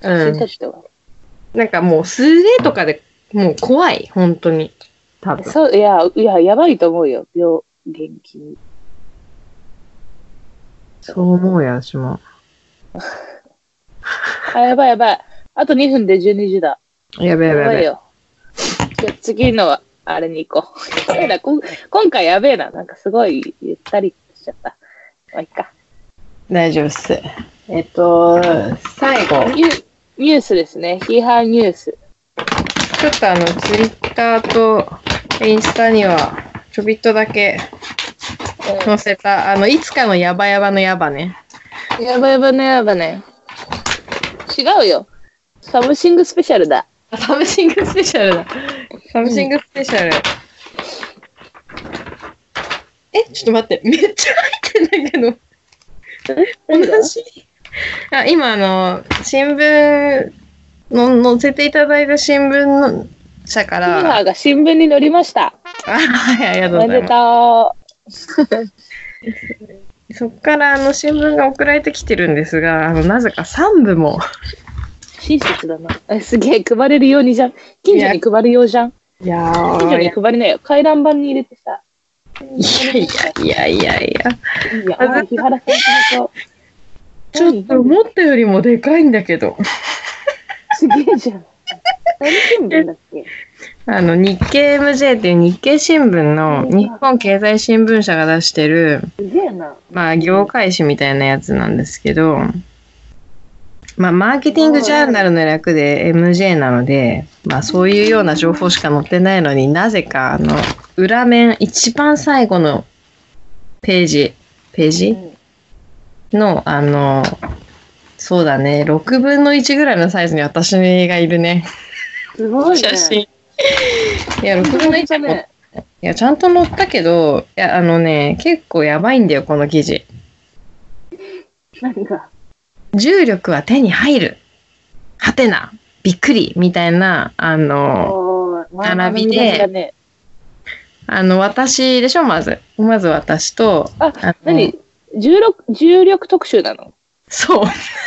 なんかもう素手とかでもう怖い、本当に。多分。 そう、いや、やばいと思うよ。元気に。 そう思うよ、私も。 あ、やばい。あと2分で12時だ。 やべえ。 よ。じゃ次のは、あれに行こう。今回やべえな。なんかすごいゆったりしちゃった。まあ、いっか。 大丈夫っす。最後。 ニュースですね。批判ニュース。 ちょっとツイッターとインスタにはちょびっとだけ載せた、いつかのヤバヤバのヤバね。 ヤバヤバのヤバね。違うよ。サムシングスペシャルだ。 サムシングスペシャルだ。サムシングスペシャル。ちょっと待って。めっちゃ入ってんだけど。同じ。今新聞の載せていただいた新聞社から。 母が新聞に載りました。 はい、ありがとうございます。 おめでとう。そこから新聞が送られてきてるんですが、なぜか3部も。 親切だな。すげえ、配れるようにじゃん。近所に配るようじゃん。 いや近所に配りなよ。回覧板に入れてさ。 いや。 日原さんと。 ちょっと思ったよりもでかいんだけど。 すげえじゃん。何新聞だっけ？ 日経 MJ っていう日経新聞の日本経済新聞社が出してる、まあ業界誌みたいなやつなんですけど、まあマーケティングジャーナルの略で MJ なので、まあそういうような情報しか載ってないのになぜか裏面一番最後のページのそうだね、6分の1ぐらいのサイズに私がいるね。 すごいね。 写真。いや、6分の1も、いや、ちゃんと載ったけど、いや、結構やばいんだよ、この記事。 何が？ 重力は手に入る。はてな。びっくり。みたいな、並びで、私でしょ、まず私と、 何？重力特集なの？ そう。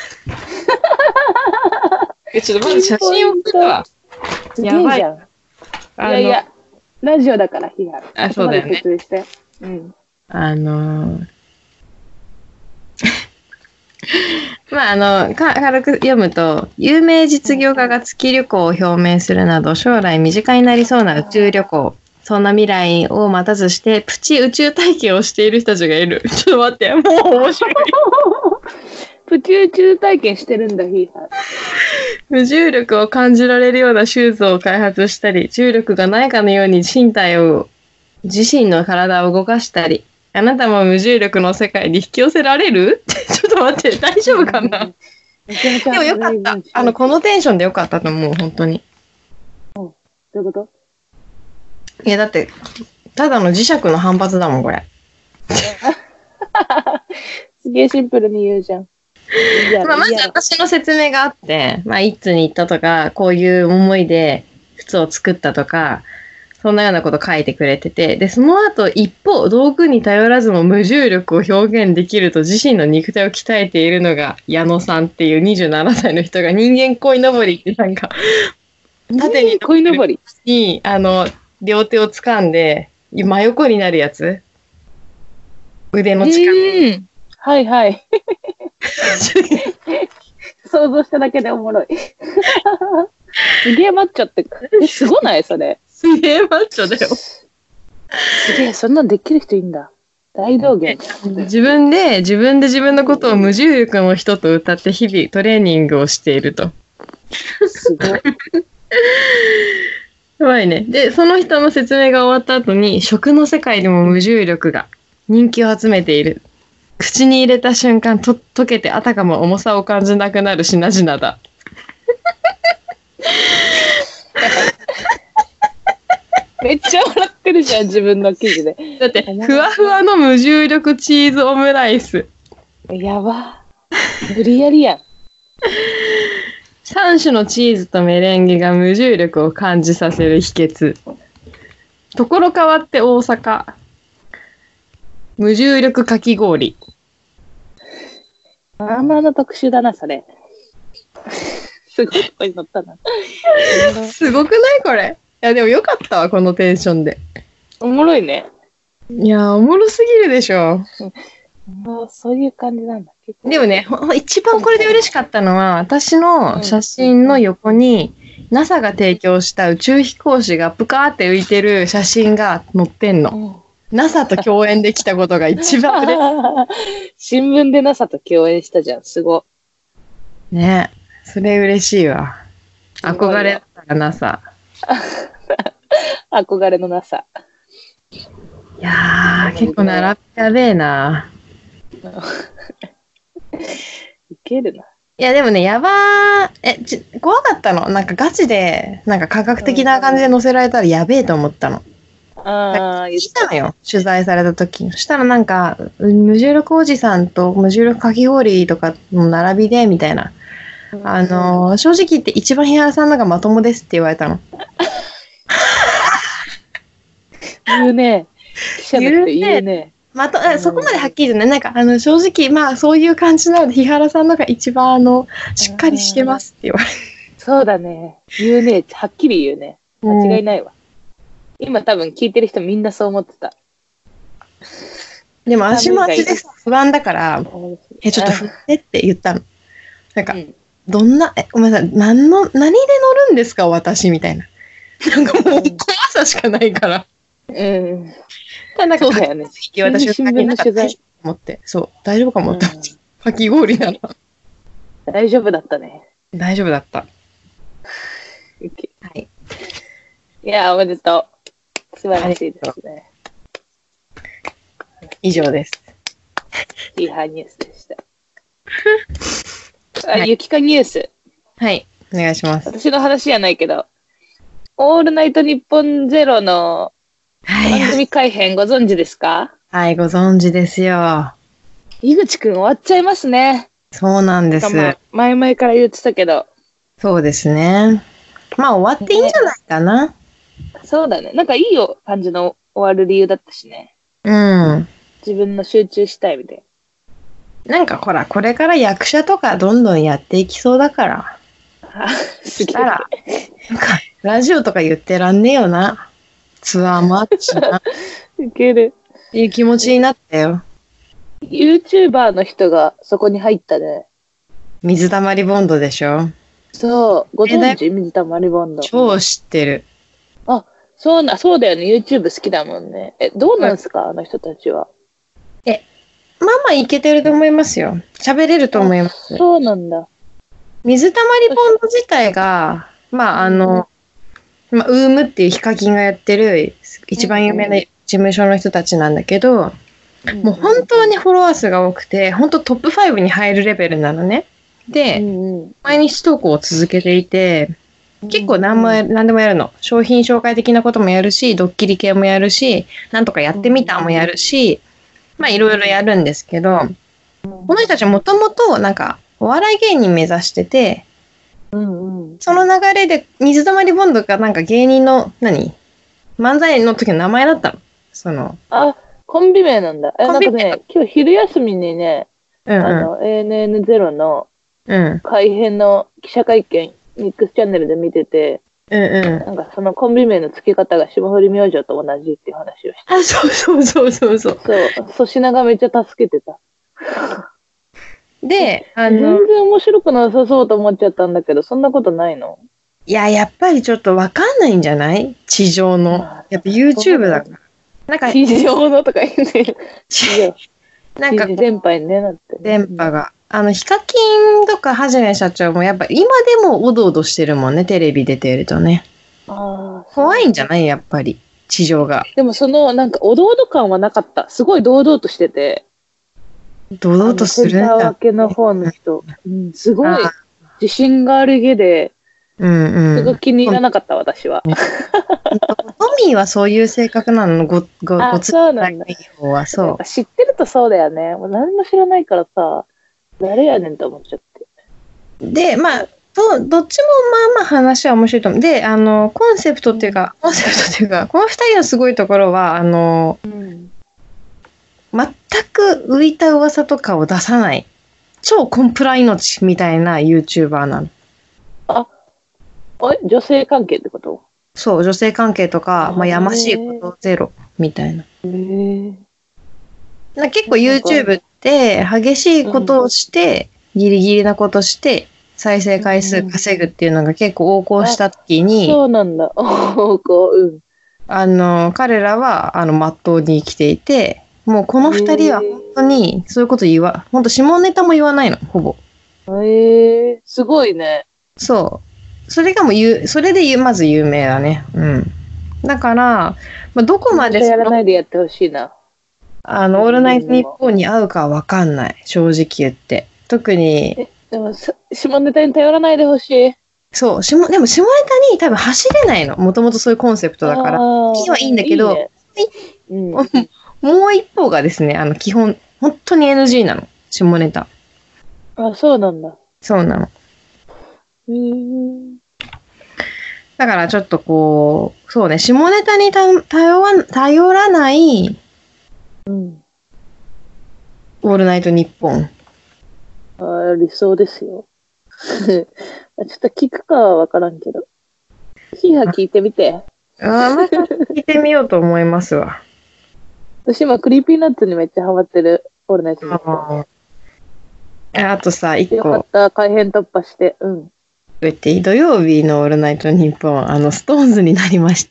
ちょっとまず写真送ったわ。やばい。 いや、ラジオだから、日原。 そうだよね。 まあ、軽く読むと、有名実業家が月旅行を表明するなど、将来身近になりそうな宇宙旅行。そんな未来を待たずして、プチ宇宙体験をしている人たちがいる。ちょっと待って、もう面白い。 プチ宇宙体験してるんだ、ヒーさん。 無重力を感じられるようなシューズを開発したり、重力がないかのように自身の体を動かしたり、あなたも無重力の世界に引き寄せられるちょっと待って、大丈夫かなでもよかった。このテンションでよかったと思う、本当に。 どういうこと？ いや、だって、ただの磁石の反発だもん、これ。 すげえシンプルに言うじゃん。 まず私の説明があって、一通に行ったとか、こういう思いで靴を作ったとか、そんなようなこと書いてくれてて、で、その後、一方、道具に頼らずも無重力を表現できると自身の肉体を鍛えているのが矢野さんっていう27歳の人が人間鯉のぼりってなんか、縦に鯉のぼりに、両手を掴んで、真横になるやつ。腕の力。 はいはい。想像しただけでおもろい。すげえマッチョって、すごないそれ。 すげえマッチョだよ。 すげえ、そんなんできる人いいんだ。大道芸。 自分で自分のことを無重力の人と歌って日々トレーニングをしていると。 すごい。 やばいね。で、その人の説明が終わった後に、食の世界でも無重力が人気を集めている。口に入れた瞬間溶けてあたかも重さを感じなくなる品々だ。 めっちゃ笑ってるじゃん、自分の記事で。 だって、ふわふわの無重力チーズオムライス。 やば。無理やりやん。 3種のチーズとメレンゲが無重力を感じさせる秘訣。ところ変わって大阪。無重力かき氷。 まあまあの特集だな、それ。すごいとこに乗ったな。 すごくないこれ。いや、でもよかったわ、このテンションで。 おもろいね。 いや、おもろすぎるでしょ。 もうそういう感じなんだ。 でもね、一番これで嬉しかったのは、私の写真の横に、NASA が提供した宇宙飛行士がプカーって浮いてる写真が載ってんの。NASA と共演できたことが一番嬉しい。新聞で NASA と共演したじゃん、すご。 ね、それ嬉しいわ。憧れだったら NASA。 憧れの NASA。 いやー、結構並びやべえな。 いけるな。 いや、でもね、怖かったの。なんかガチで、なんか科学的な感じで載せられたらやべえと思ったの。聞いたのよ、取材された時に。そしたらなんか、無重力おじさんと無重力かき氷とかの並びで、みたいな。正直言って一番日原さんのがまともですって言われたの。 言うね。記者だって言うね。 そこまではっきりじゃない。なんか、正直、そういう感じなので、日原さんのが一番、しっかりしてますって言われる。 そうだね。言うね。はっきり言うね。間違いないわ。今多分聞いてる人みんなそう思ってた。 でも、足も足で不安だから、ちょっと振ってって言ったの。なんか、どんな、ごめんなさい、何で乗るんですか、私みたいな。なんかもう、怖さしかないから。ただなんか、 そうだよね。 私は先になかったと思って、そう、大丈夫かもって。かき氷なら。 大丈夫だったね。 大丈夫だった。はい。 いや、おめでとう。素晴らしいですね。 以上です。 いいハーニュースでした。ゆきかニュース。 はい、お願いします。 私の話じゃないけど、オールナイトニッポンゼロの番組改編ご存知ですか？ はい、ご存知ですよ。 井口くん終わっちゃいますね。 そうなんです。 前々から言ってたけど。 そうですね。終わっていいんじゃないかな。 そうだね。なんかいい感じの終わる理由だったしね。 うん。 自分の集中したいみたいな。なんかほら、これから役者とかどんどんやっていきそうだから。 すげえ。 なんか、ラジオとか言ってらんねえよな。ツアーもあっちな。 いける。 っていう気持ちになったよ。 YouTuber の人がそこに入ったね。 水溜りボンドでしょ？ そう。ご存知？水溜りボンド。 超知ってる。 あ、そうだよね。YouTube 好きだもんね。どうなんすか、あの人たちは。 まあまあいけてると思いますよ。喋れると思います。 そうなんだ。 水溜りボンド自体が、まあウームっていうヒカキンがやってる一番有名な事務所の人たちなんだけど、もう本当にフォロワー数が多くて、本当トップ5に入るレベルなのね。で、毎日投稿を続けていて、結構何でもやるの。商品紹介的なこともやるし、ドッキリ系もやるし、なんとかやってみたもやるし、まあいろいろやるんですけど、この人たちもともとなんかお笑い芸人目指してて、その流れで水溜りボンドがなんか芸人の漫才の時の名前だったの。 コンビ名なんだ。なんかね、今日昼休みにね、ANN0 の改編の記者会見、ミックスチャンネルで見てて、なんかそのコンビ名の付け方が霜降り明星と同じっていう話をして。 そう。そう、 粗品がめっちゃ助けてた。 で、 全然面白くなさそうと思っちゃったんだけど、そんなことないの？ いや、やっぱりちょっとわかんないんじゃない？地上の。やっぱ YouTube だから。なんか地上のとか言ってる。 なんか電波にね、なってね。 電波が。ヒカキンとかはじめ社長もやっぱ今でもおどおどしてるもんね、テレビ出てるとね。怖いんじゃない？やっぱり、地上が。 でもなんかおどおど感はなかった。すごい堂々としてて。 堂々とするんだ。 センター分けの方の人。すごい自信があるげで、すごく気に入らなかった、私は。 トミーはそういう性格なの？ そうなんだ。そう。知ってるとそうだよね。もう何も知らないからさ、誰やねんと思っちゃって。 で、まあ、どっちもまあまあ話は面白いと思う。で、コンセプトっていうか、この二人のすごいところは、全く浮いた噂とかを出さない。超コンプラ命みたいな YouTuber なの。 女性関係ってこと？ そう、女性関係とか、まあ、やましいことゼロみたいな。結構 YouTube って激しいことをして、ギリギリなことして、再生回数稼ぐっていうのが結構横行した時に、 そうなんだ。横行、 彼らは、まっとうに生きていて、もうこの二人は本当にそういうこと本当下ネタも言わないの、ほぼ。 すごいね。 そう。それでまず有名だね。だから、まあ、どこまでやらないでやってほしいな。 オールナイトニッポンに合うかわかんない。正直言って。特に。 でも、下ネタに頼らないでほしい。 そう。でも下ネタに多分走れないの。もともとそういうコンセプトだから。いいはいいんだけど、もう一方がですね、基本、本当に NG なの。下ネタ。 そうなんだ。 そうなの。だからちょっとこう、そうね、下ネタに頼らない、オールナイトニッポン。 理想ですよ。ちょっと聞くかはわからんけど。ヒーハ聞いてみて。 また聞いてみようと思いますわ。 私今クリーピーナッツにめっちゃハマってる。オールナイトニッポン。 あとさ、一個。 よかった、改編突破して。 土曜日のオールナイトニッポン、ストーンズになりました。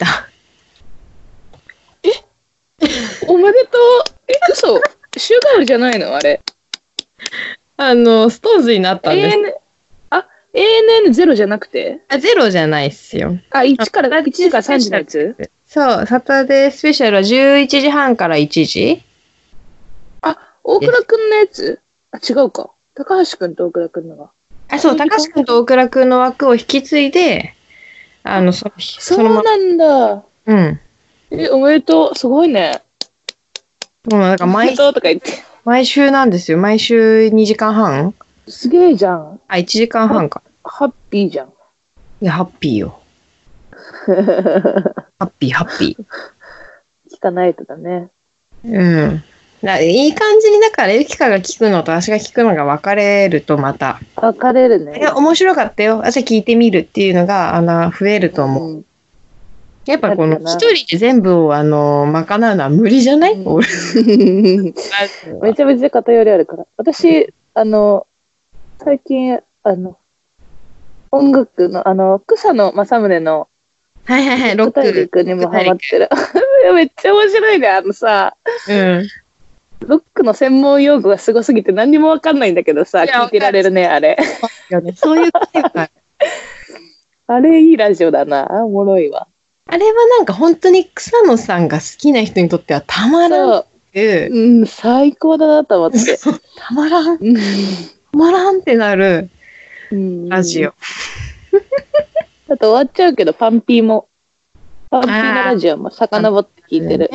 おめでとう。嘘。週替わりじゃないのあれ。 ストーンズになったんです。 ANN0 じゃなくて 0じゃないっすよ。 1から3時のやつ？ そう、サタデースペシャルは11時半から1時。 大倉くんのやつ？違うか。高橋くんと大倉くんのが。 そう、高橋くんと大倉くんの枠を引き継いで、 そうなんだ。おめでとう。すごいね。 なんか毎週なんですよ。毎週2時間半。 すげえじゃん。 1時間半か。 ハッピーじゃん。 いや、ハッピーよ。ハッピー。 聞かないとだね。 いい感じに、だから、ゆきかが聞くのと私が聞くのが分かれるとまた。 分かれるね。 面白かったよ。じゃあ聞いてみるっていうのが、増えると思う。 やっぱこの一人で全部を賄うのは無理じゃない？俺めちゃめちゃ偏りあるから。私、最近、音楽の、草野正宗の、 はいはいはい、ロック大陸にもハマってる。めっちゃ面白いね、さ、ロックの専門用語がすごすぎて何にもわかんないんだけどさ、聞いてられるね、あれ。 そういうタイプ。 あれいいラジオだな。おもろいわ。 あれはなんか本当に草野さんが好きな人にとってはたまらん。 最高だなと思って。 たまらん。たまらんってなるラジオ。 あと終わっちゃうけど、パンピーのラジオも遡って聞いてる。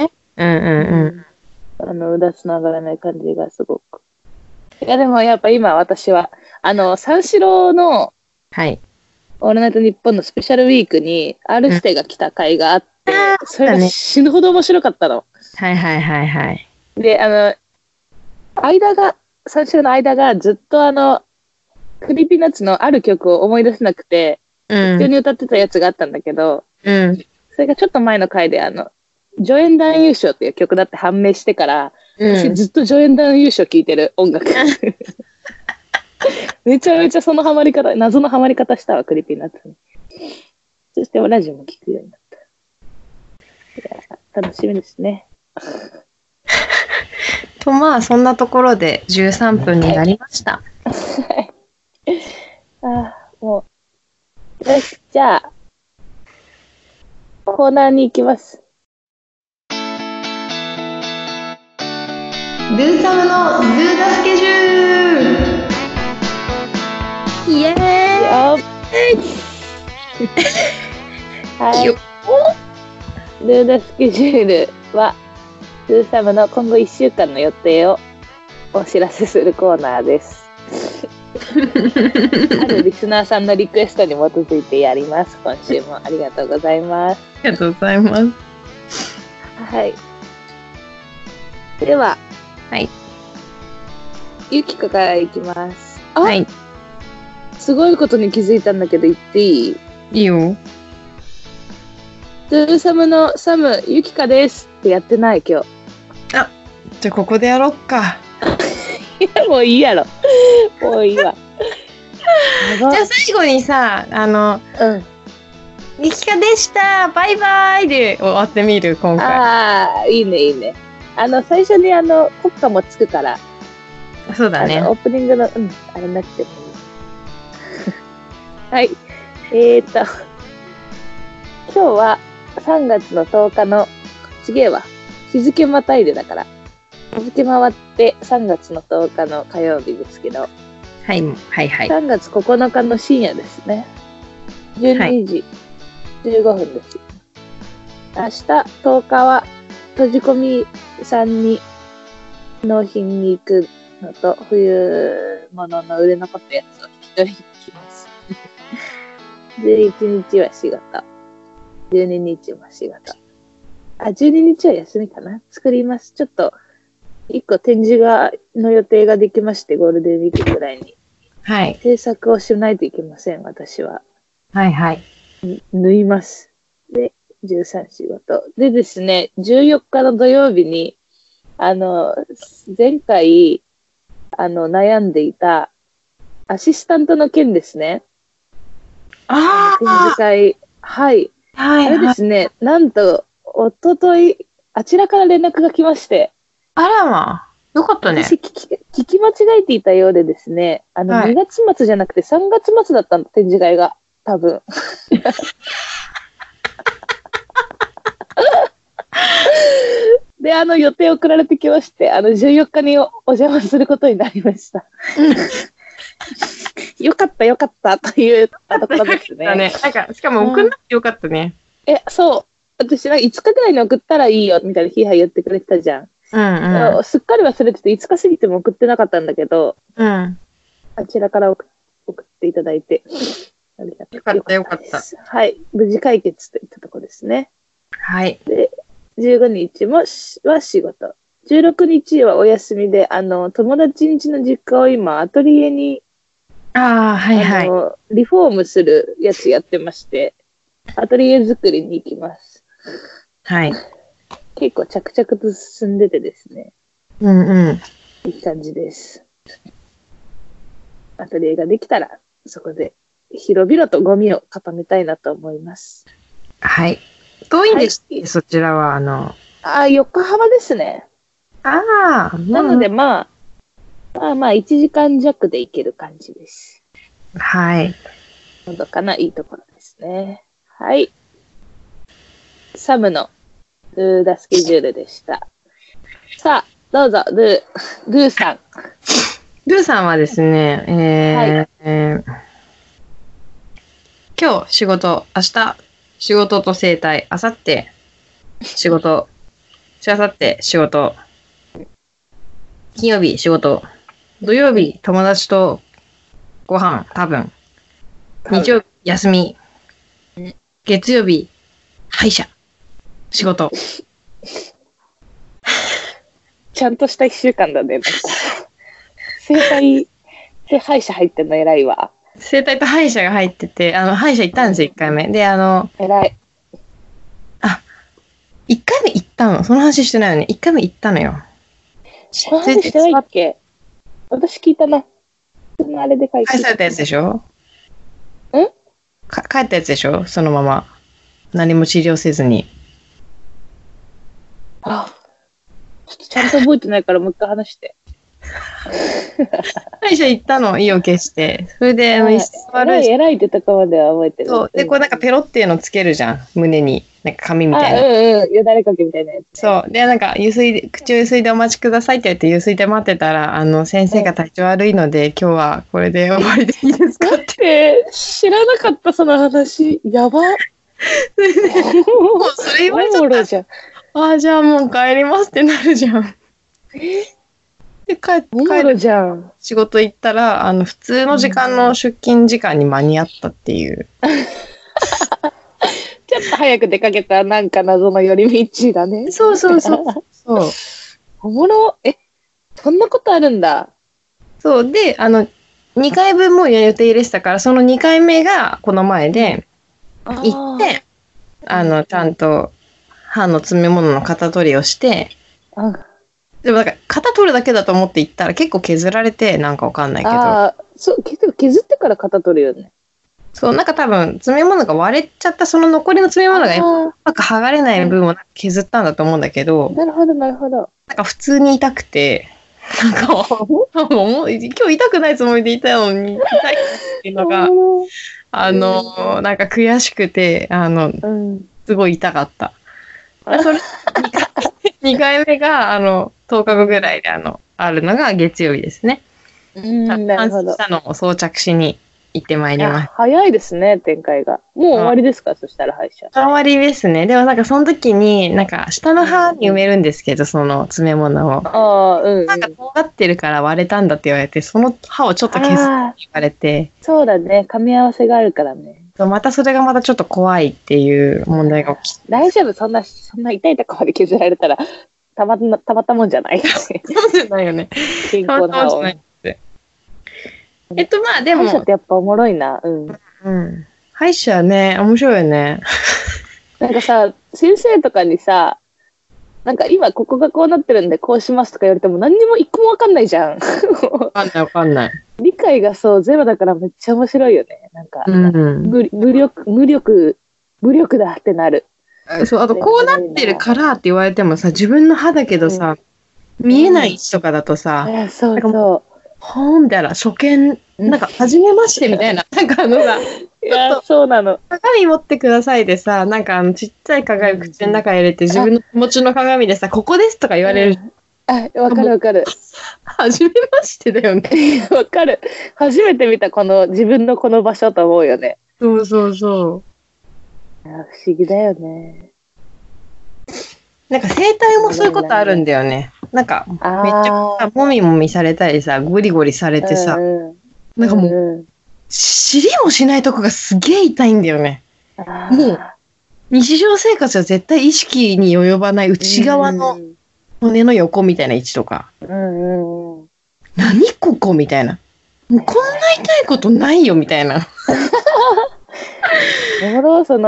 うだつながらない感じがすごく。いや、でもやっぱ今私は、三四郎の、 はい。 オールナイトニッポンのスペシャルウィークに R 指定が来た回があって、それが死ぬほど面白かったの。 はいはいはいはい。 で、三四郎の間がずっとクリーピーナッツのある曲を思い出せなくて、普通に歌ってたやつがあったんだけど、それがちょっと前の回で助演男優賞っていう曲だって判明してから、私ずっと助演男優賞聴いてる音楽。めちゃめちゃそのハマり方、謎のハマり方したわ、クリーピーナッツに。そしてラジオも聴くようになった。いや、楽しみですね。 と、まあ、そんなところで13分になりました。 もう。よし、じゃあ、コーナーに行きます。 ドゥーサムのドゥーダスケジュールイエーイはい。ドゥーダスケジュールは、ドゥーサムの今後1週間の予定をお知らせするコーナーです。あるリスナーさんのリクエストに基づいてやります。今週もありがとうございます。 ありがとうございます。 はい。では、 はい。 ゆきかからいきます。 はい。 すごいことに気づいたんだけど言っていい？ いいよ。 ドゥーサムのサム、ゆきかですってやってない今日。 じゃあここでやろっか。 いや、もういいやろ。もういいわ。 じゃあ最後にさ、ゆきかでした、バイバイで終わってみる、今回。 いいね、いいね。最初に国歌もつくから。 そうだね。 オープニングの、あれなくてもいい。はい。今日は3月の10日の、すげえわ。日付またいでだから。日付回って3月の10日の火曜日ですけど。 はい、はいはい。 3月9日の深夜ですね。12時15分です。明日10日は閉じ込みさんに納品に行くのと、冬物の売れ残ったやつを引き取りに行きます。11日は仕事。12日も仕事。12日は休みかな。作ります。ちょっと、1個展示の予定ができまして、ゴールデンウィークぐらいに。 はい。 制作をしないといけません、私は。 はいはい。 縫います。で、13仕事。でですね、14日の土曜日に、前回、悩んでいた、アシスタントの件ですね。展示会。はい。はい。あれですね、なんと、おととい、あちらから連絡が来まして。 あらま。よかったね。 私聞き間違えていたようでですね、2月末じゃなくて3月末だったの、展示会が。多分。で、予定送られてきまして、14日にお邪魔することになりました。よかった、よかった、というところですね。 なんか、しかも送んなくてよかったね。 そう。私、5日ぐらいに送ったらいいよ、みたいなヒーハー言ってくれてたじゃん。すっかり忘れてて、5日過ぎても送ってなかったんだけど、あちらから送っていただいて、 よかった、よかった。 はい。無事解決といったところですね。 はい。 で、15日は仕事。16日はお休みで、友達ん家の実家を今、アトリエに、リフォームするやつやってまして、アトリエ作りに行きます。 はい。 結構着々と進んでてですね。 うんうん。 いい感じです。アトリエができたら、そこで広々とゴミを固めたいなと思います。 はい。遠いんですはい。 そちらは、 横浜ですね。 ああ、 なので、まあ1時間弱で行ける感じです。 はい。 のどかないいところですね。はい。サムのルーダスケジュールでした。さあ、どうぞ、ルーさん。 ルーさんはですね、今日仕事、明日仕事と整体、明後日仕事、しあさって仕事、金曜日仕事、土曜日友達とご飯、多分、日曜日休み、月曜日歯医者、仕事。 ちゃんとした一週間だね、なんか。整体で歯医者入ってんの偉いわ。 整体と歯医者が入ってて、歯医者行ったんですよ、1回目。で、 偉い。 1回目行ったのその話してないよね。1回目行ったのよ。 その話してないっけ？私聞いたな。あれで返されたやつでしょ？ ん？ 帰ったやつでしょ？そのまま。何も治療せずに。 あ、ちゃんと覚えてないからもう一回話して。 歯医者行ったの、意を消して。それで、 偉いってとこまでは覚えてる。 そう。で、こうなんかペロっていうのつけるじゃん。胸に。なんか紙みたいな。 よだれかけみたいなやつ。 そう。で、なんか、口をゆすいでお待ちくださいって言って、ゆすいで待ってたら、先生が体調悪いので、今日はこれで終わりでいいですかって。 知らなかった、その話。やば。もうそれ言われちゃったじゃん。ああ、じゃあもう帰りますってなるじゃん。で、帰るじゃん。 仕事行ったら、普通の時間の出勤時間に間に合ったっていう。 ちょっと早く出かけたなんか謎の寄り道だね。 そう。そう。 おもろ。そんなことあるんだ。 そう。で、2回分も予定入れてたから、その2回目がこの前で、行って、ちゃんと歯の詰め物の型取りをして、でもなんか型取るだけだと思って行ったら結構削られて、なんかわかんないけど。 そう、削ってから型取るよね。 そう、なんか多分、詰め物が割れちゃった、その残りの詰め物がうまく剥がれない分を削ったんだと思うんだけど、 なるほど。 なんか普通に痛くて、なんか、今日痛くないつもりでいたのに、痛いっていうのが、なんか悔しくて、すごい痛かった。それ、2回目が、10日後ぐらいで、あるのが月曜日ですね。 なるほど。 したのを装着しに行ってまいります。 早いですね、展開が。もう終わりですか、そしたら歯医者。 終わりですね。でもなんかその時に、なんか下の歯に埋めるんですけど、その詰め物を。なんか尖ってるから割れたんだって言われて、その歯をちょっと削って言われて。 そうだね、噛み合わせがあるからね。 またそれがまたちょっと怖いっていう問題が起きて。 大丈夫、そんな痛いとこまで削られたら、たまったもんじゃない。 そうじゃないよね。 健康な歯を。 まあでも。 歯医者ってやっぱおもろいな。 歯医者ね、面白いよね。 なんかさ、先生とかにさ、なんか今ここがこうなってるんでこうしますとか言われても何にも一個もわかんないじゃん。 わかんない。 理解がゼロだからめっちゃ面白いよね。なんか、無力だってなる。 そう、あとこうなってるからって言われてもさ、自分の歯だけどさ、見えない位置とかだとさ、 そう。 みたいな、初見、なんか、初めましてみたいな、なんかさ、 いや、そうなの。 鏡持ってくださいでさ、なんかちっちゃい鏡口の中に入れて、自分の手持ちの鏡でさ、ここですとか言われる。 わかる。 初めましてだよね。 わかる。初めて見た自分のこの場所と思うよね。 そう。 不思議だよね。 なんか整体もそういうことあるんだよね。なんか、めっちゃもみもみされたりさ、ゴリゴリされてさ、なんかもう、知りもしないとこがすげえ痛いんだよね。もう、日常生活は絶対意識に及ばない内側の骨の横みたいな位置とか。何ここみたいな。もうこんな痛いことないよみたいな。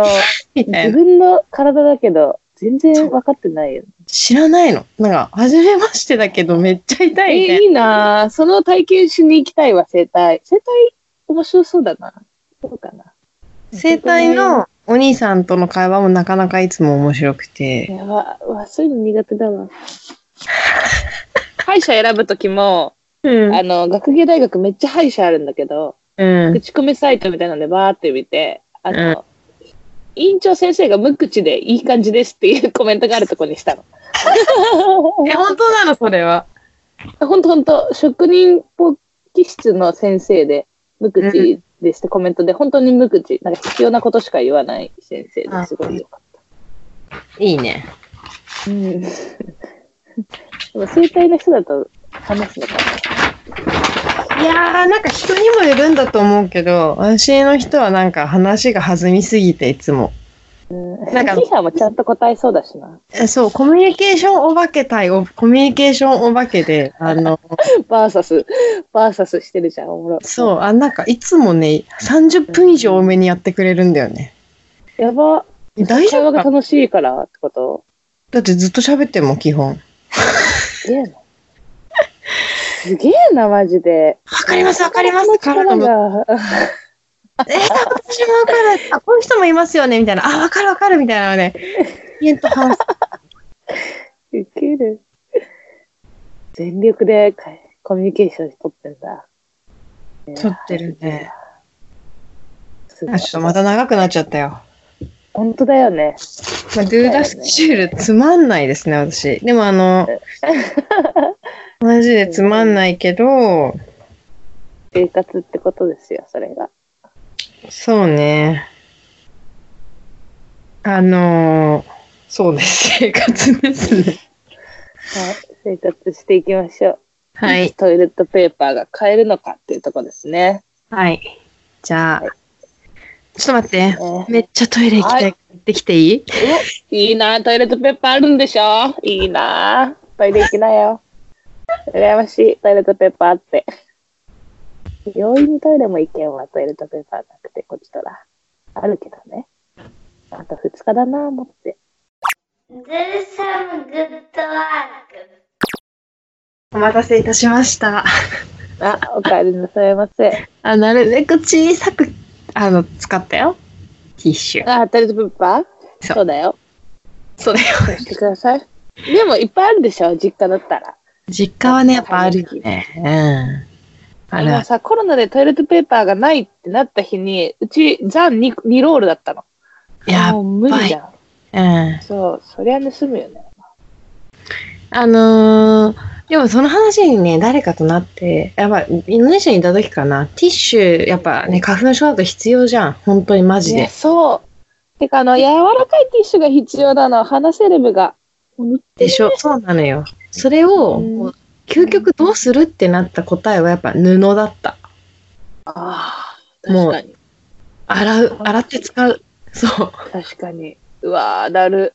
みたいな。 自分の体だけど、全然分かってないよね。 知らないの。なんか、初めましてだけど、めっちゃ痛いみたいな。 いいなぁ。その体験しに行きたいわ、整体。整体、面白そうだな。そうかな。 整体のお兄さんとの会話もなかなかいつも面白くて。 やば、そういうの苦手だわ。歯医者選ぶときも、学芸大学めっちゃ歯医者あるんだけど、口コミサイトみたいなのでバーって見て、院長先生が無口でいい感じですっていうコメントがあるとこにしたの。 本当なのそれは。 本当職人簿記室の先生で無口ですってコメントで、本当に無口。なんか必要なことしか言わない先生ですごいよかった。 いいね。 うん。でも整体の人だと話すのかな。 いやー、なんか人にもよるんだと思うけど、私の人はなんか話が弾みすぎていつも。 なんか、キハもちゃんと答えそうだしな。 そう、コミュニケーションお化け対コミュニケーションお化けで、 バーサスしてるじゃん、おもろ。 そう、なんかいつもね、30分以上多めにやってくれるんだよね。 やば。 大丈夫か？ 会話が楽しいからってこと？ だってずっと喋ってんもん、基本。 すげえな。すげえな、マジで。 わかります、わかります。 力が。 私もわかる。こういう人もいますよね、みたいな。わかるわかる、みたいなのね。話す。 ウケる。全力でコミュニケーション取ってんだ。 取ってるね。ちょっとまた長くなっちゃったよ。 本当だよね。 ドゥーダスケジュールつまんないですね、私。でもマジでつまんないけど、 生活ってことですよ、それが。 そうね。そうです。生活ですね。 はい。生活していきましょう。 はい。 トイレットペーパーが買えるのかっていうところですね。 はい。じゃあ、ちょっと待って。めっちゃトイレ行きたい。行ってきていい？ いいな、トイレットペーパーあるんでしょ？いいな。トイレ行きなよ。羨ましい、トイレットペーパーあって。病院にトイレも行けんわ、トイレットペーパーなくて、こっちとら。あるけどね。あと2日だな、思って。 Do some good work. お待たせいたしました。 お帰りなさいませ。 なるべく小さく、使ったよ。ティッシュ。 トイレットペーパー？そうだよ。 そうだよ。 そうしてください。でもいっぱいあるでしょ、実家だったら。 実家はね、やっぱあるよね。 今さ、コロナでトイレットペーパーがないってなった日に、うち残 2ロールだったの。もう無理じゃん。そう、そりゃ盗むよね。 でもその話にね、誰かとなって、やっぱインドネシアにいた時かな、ティッシュ、やっぱね、花粉症だと必要じゃん。本当にマジで。 そう。てか、柔らかいティッシュが必要なの。鼻セレブが。 でしょ、そうなのよ。それを、究極どうするってなった答えはやっぱ布だった。 確かに。 洗って使う。そう。 確かに。うわー、だる。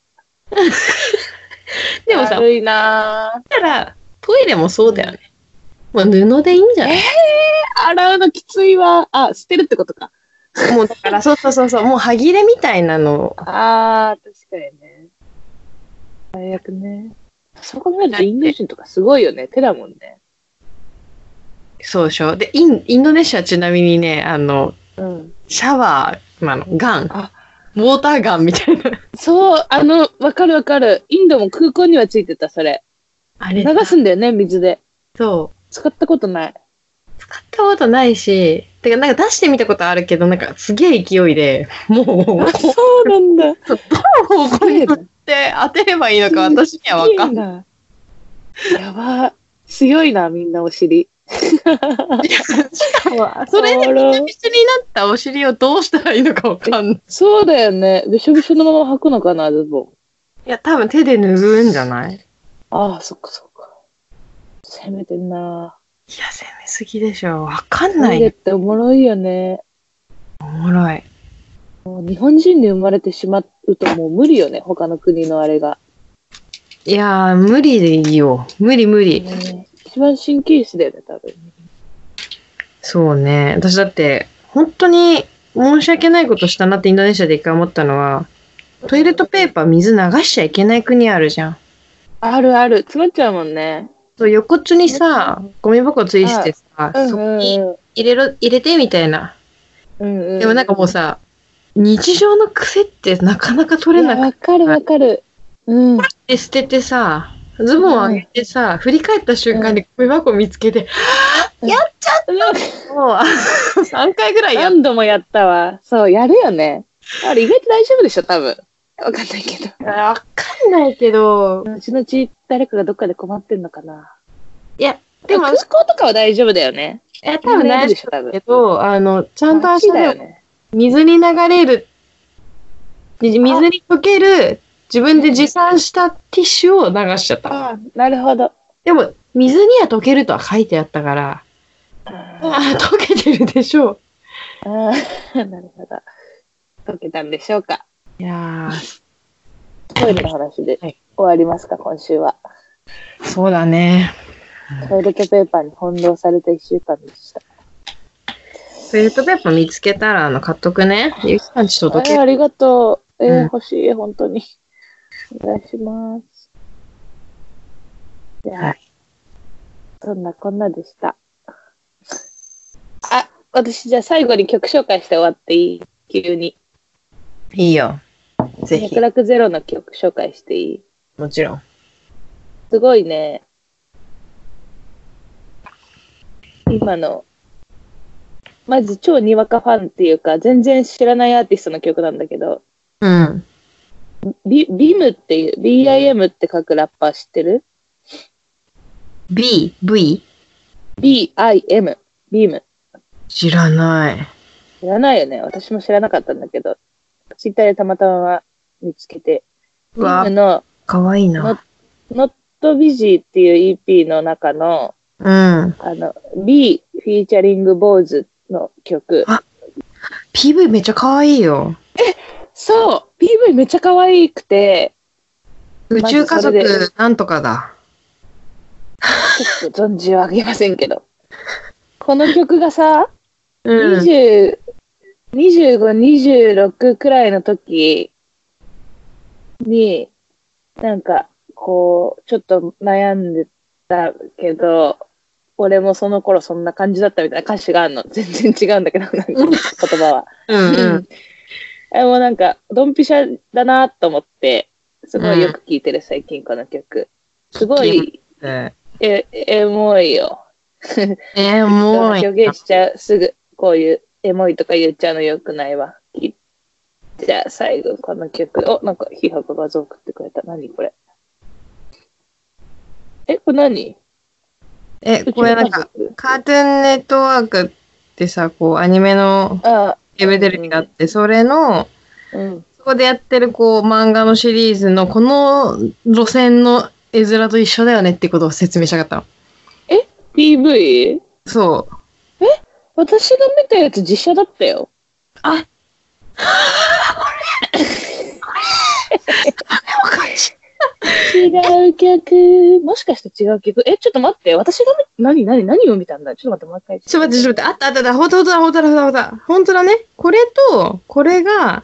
でもさ、 だるいなー。 だからトイレもそうだよね。もう布でいいんじゃない？ 洗うのきついわ。捨てるってことか。 もうだから、そう。もう歯切れみたいなの。 確かにね。最悪ね。そう考えるとインド人とかすごいよね。手だもんね。 そうでしょ。で、インドネシアちなみにね、シャワー、ガン。ウォーターガンみたいな。 そう、わかる。インドも空港にはついてた、それ。流すんだよね、水で。 そう。 使ったことない。 使ったことないし、てかなんか出してみたことあるけど、なんかすげえ勢いで、もう。 そうなんだ。 どの方向に振って当てればいいのか私には分かんない。 やば。強いな、みんなお尻。 しかも、それでびちょびちょになったお尻をどうしたらいいのか分かんない。 そうだよね。びしょびしょのまま履くのかな、ズボン。 いや、多分手で拭うんじゃない？ そっか。攻めてんな。 いや、攻めすぎでしょ。分かんない。 トイレっておもろいよね。 おもろい。 もう日本人で生まれてしまうともう無理よね、他の国のあれが。 いやー、無理でいいよ。無理。 一番神経質だよね、多分。 そうね。私だって、本当に申し訳ないことしたなってインドネシアで一回思ったのは、 トイレットペーパー水流しちゃいけない国あるじゃん。 あるある。詰まっちゃうもんね。 そう、横っちょにさ、ゴミ箱ついてさ、そこに入れてみたいな。でもなんかもうさ、日常の癖ってなかなか取れなくて。 わかるわかる。 で、捨ててさ、ズボンを上げてさ、振り返った瞬間にゴミ箱見つけて、やっちゃったもう、3回ぐらい何度もやったわ。そう、やるよね。あれ意外と大丈夫でしょ、多分。わかんないけど。 わかんないけど。 後々誰かがどっかで困ってんのかな。 いや、でも、 空港とかは大丈夫だよね。 いや、多分大丈夫だけど、ちゃんと足だよね。 水に流れる、水に溶ける、自分で持参したティッシュを流しちゃった。 あ、なるほど。 でも、水には溶けるとは書いてあったから、溶けてるでしょう。 なるほど。溶けたんでしょうか。 いやー。トイレの話で終わりますか、今週は。 そうだね。 トイレットペーパーに翻弄された1週間でした。 トイレットペーパー見つけたら、買っとくね。ゆきさんち届ける。 ありがとう。欲しい、本当に。お願いします。じゃあ、そんなこんなでした。あ、私じゃあ最後に曲紹介して終わっていい？急に。 いいよ。ぜひ。 百楽ゼロの曲紹介していい？ もちろん。 すごいね。今の、まず超にわかファンっていうか、全然知らないアーティストの曲なんだけど、 うん。 BIM っていう、BIM って書くラッパー知ってる？ BIM。BIM。 知らない。 知らないよね。私も知らなかったんだけど、ツイッターでたまたま見つけて、BIM の、 かわいいな。 Not Busy っていう EP の中の、 うん。 B フィーチャリング坊主の曲。 あ、PV めっちゃ可愛いよ。 そう !PV めっちゃ可愛くて。 宇宙家族なんとかだ。 ちょっと存じはあげませんけど。この曲がさ、25、26くらいの時に、なんか、こう、ちょっと悩んでたけど、俺もその頃そんな感じだったみたいな歌詞があるの。全然違うんだけど、なんか言葉は。もうなんか、ドンピシャだなと思って、すごいよく聴いてる、最近この曲。すごい、エモいよ。 エモい。 表現しちゃう、すぐ、こういうエモいとか言っちゃうのよくないわ。じゃあ最後この曲。なんかヒハが画像送ってくれた。何これ。これ何？ これなんか、カートゥーンネットワークってさ、こう、アニメのケーブルテレビがあって、それの、そこでやってる、こう、漫画のシリーズの、この路線の絵面と一緒だよねってことを説明したかったの。 PV？ そう。 私が見たやつ実写だったよ。 あ違う曲。もしかして違う曲？ちょっと待って。私が何を見たんだ？ちょっと待って、もう一回。 ちょっと待って。あった。ほんとだね。これと、これが、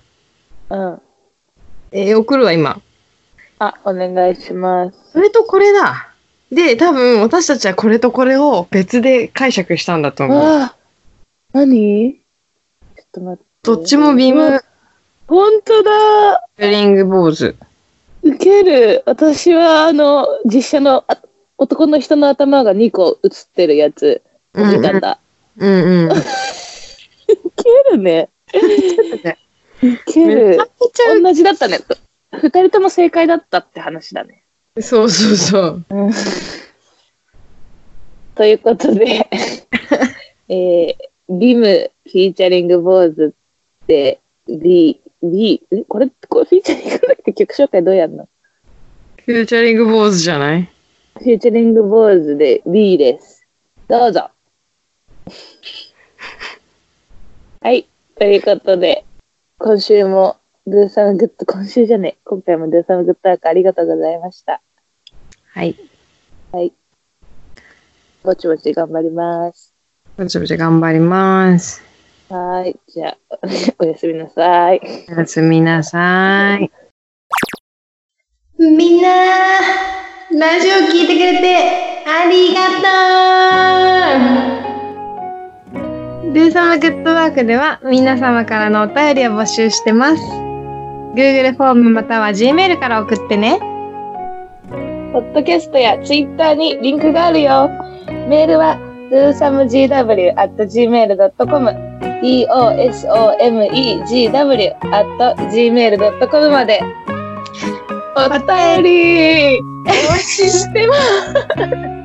送るわ、今。 お願いします。 それとこれだ。で、多分、私たちはこれとこれを別で解釈したんだと思う。 何？ちょっと待って。 どっちもビーム。 ほんとだ。 フリング坊主。 ウケる。私は、実写の男の人の頭が2個映ってるやつを見たんだ。ウケるね。ウケる。同じだったね。2人とも正解だったって話だね。 そう。 ということで、ビムフィーチャリング坊主って、これフィーチャリングって曲紹介どうやんの？ フィーチャリング坊主じゃない？ フィーチャリング坊主で B です。どうぞ。はい。ということで、今週もドゥーサムグッド、今回もドゥーサムグッドワークありがとうございました。 はい。 ぼちぼち頑張ります。はい。じゃあ、おやすみなさい。 おやすみなさい。 ラジオ聞いてくれてありがとう。ルーサムグッドワークでは皆様からのお便りを募集してます。Google フォームまたは Gmail から送ってね。 ポッドキャストや Twitter にリンクがあるよ。メールは dosamegw@gmail.com dosamegw@gmail.com までお便りお待ちしてます。